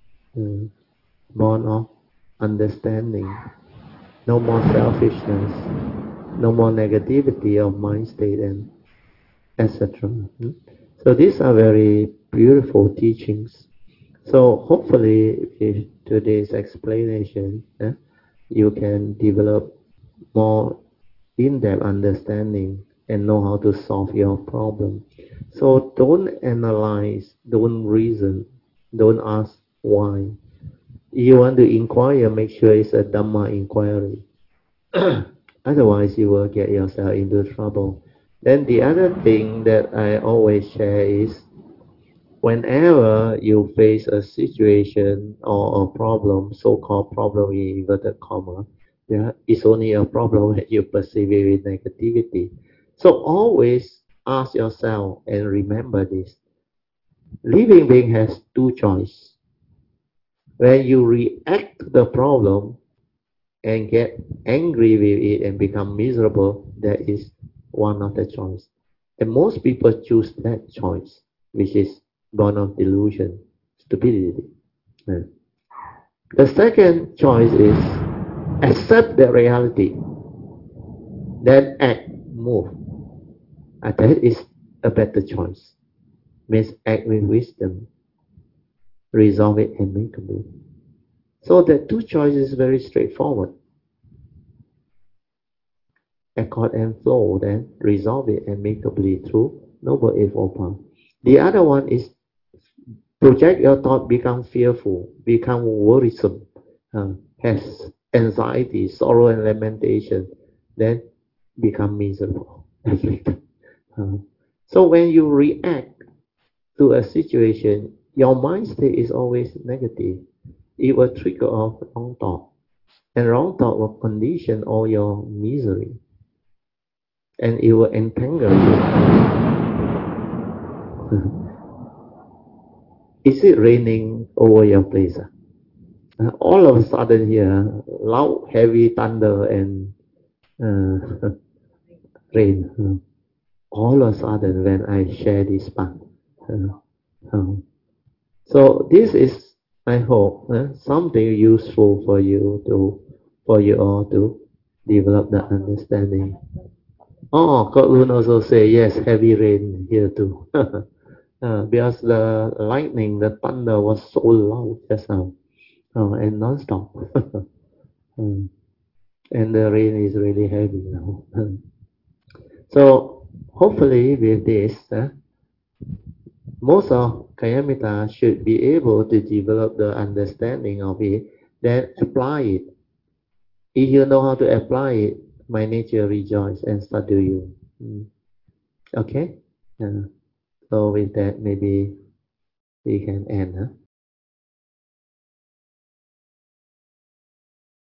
born of understanding. No more selfishness, no more negativity of mind state, and etc. So these are very beautiful teachings. So hopefully with today's explanation, you can develop more in-depth understanding and know how to solve your problem. So don't analyze, don't reason, don't ask why. You want to inquire, make sure it's a Dhamma inquiry. Otherwise, you will get yourself into trouble. Then the other thing that I always share is whenever you face a situation or a problem, so-called problem in inverted comma, it's only a problem when you perceive it with negativity. So always ask yourself and remember this. Living being has two choices. When you react to the problem and get angry with it and become miserable, that is one of the choice. And most people choose that choice, which is born of delusion, stupidity. The second choice is accept the reality, then act, move. And that is a better choice. Means act with wisdom, resolve it amicably. So the two choices is very straightforward. Accord and flow, then resolve it amicably through Noble Eightfold Path. The other one is project your thought, become fearful, become worrisome, has anxiety, sorrow, and lamentation, then become miserable, afflicted. So when you react to a situation, your mind state is always negative. It will trigger off wrong thought, and wrong thought will condition all your misery, and it will entangle you. Is it raining over your place? All of a sudden here, loud, heavy thunder and rain. All of a sudden when I share this path. So this is, I hope, something useful for you all to develop the understanding. Oh, Kodlun also say yes, heavy rain here too. Because the lightning, the thunder was so loud just now, and non-stop. And the rain is really heavy now. So hopefully with this, most of Kayamita should be able to develop the understanding of it then apply it. If you know how to apply it, my nature rejoice and start do you. Okay? So with that, maybe we can end, huh?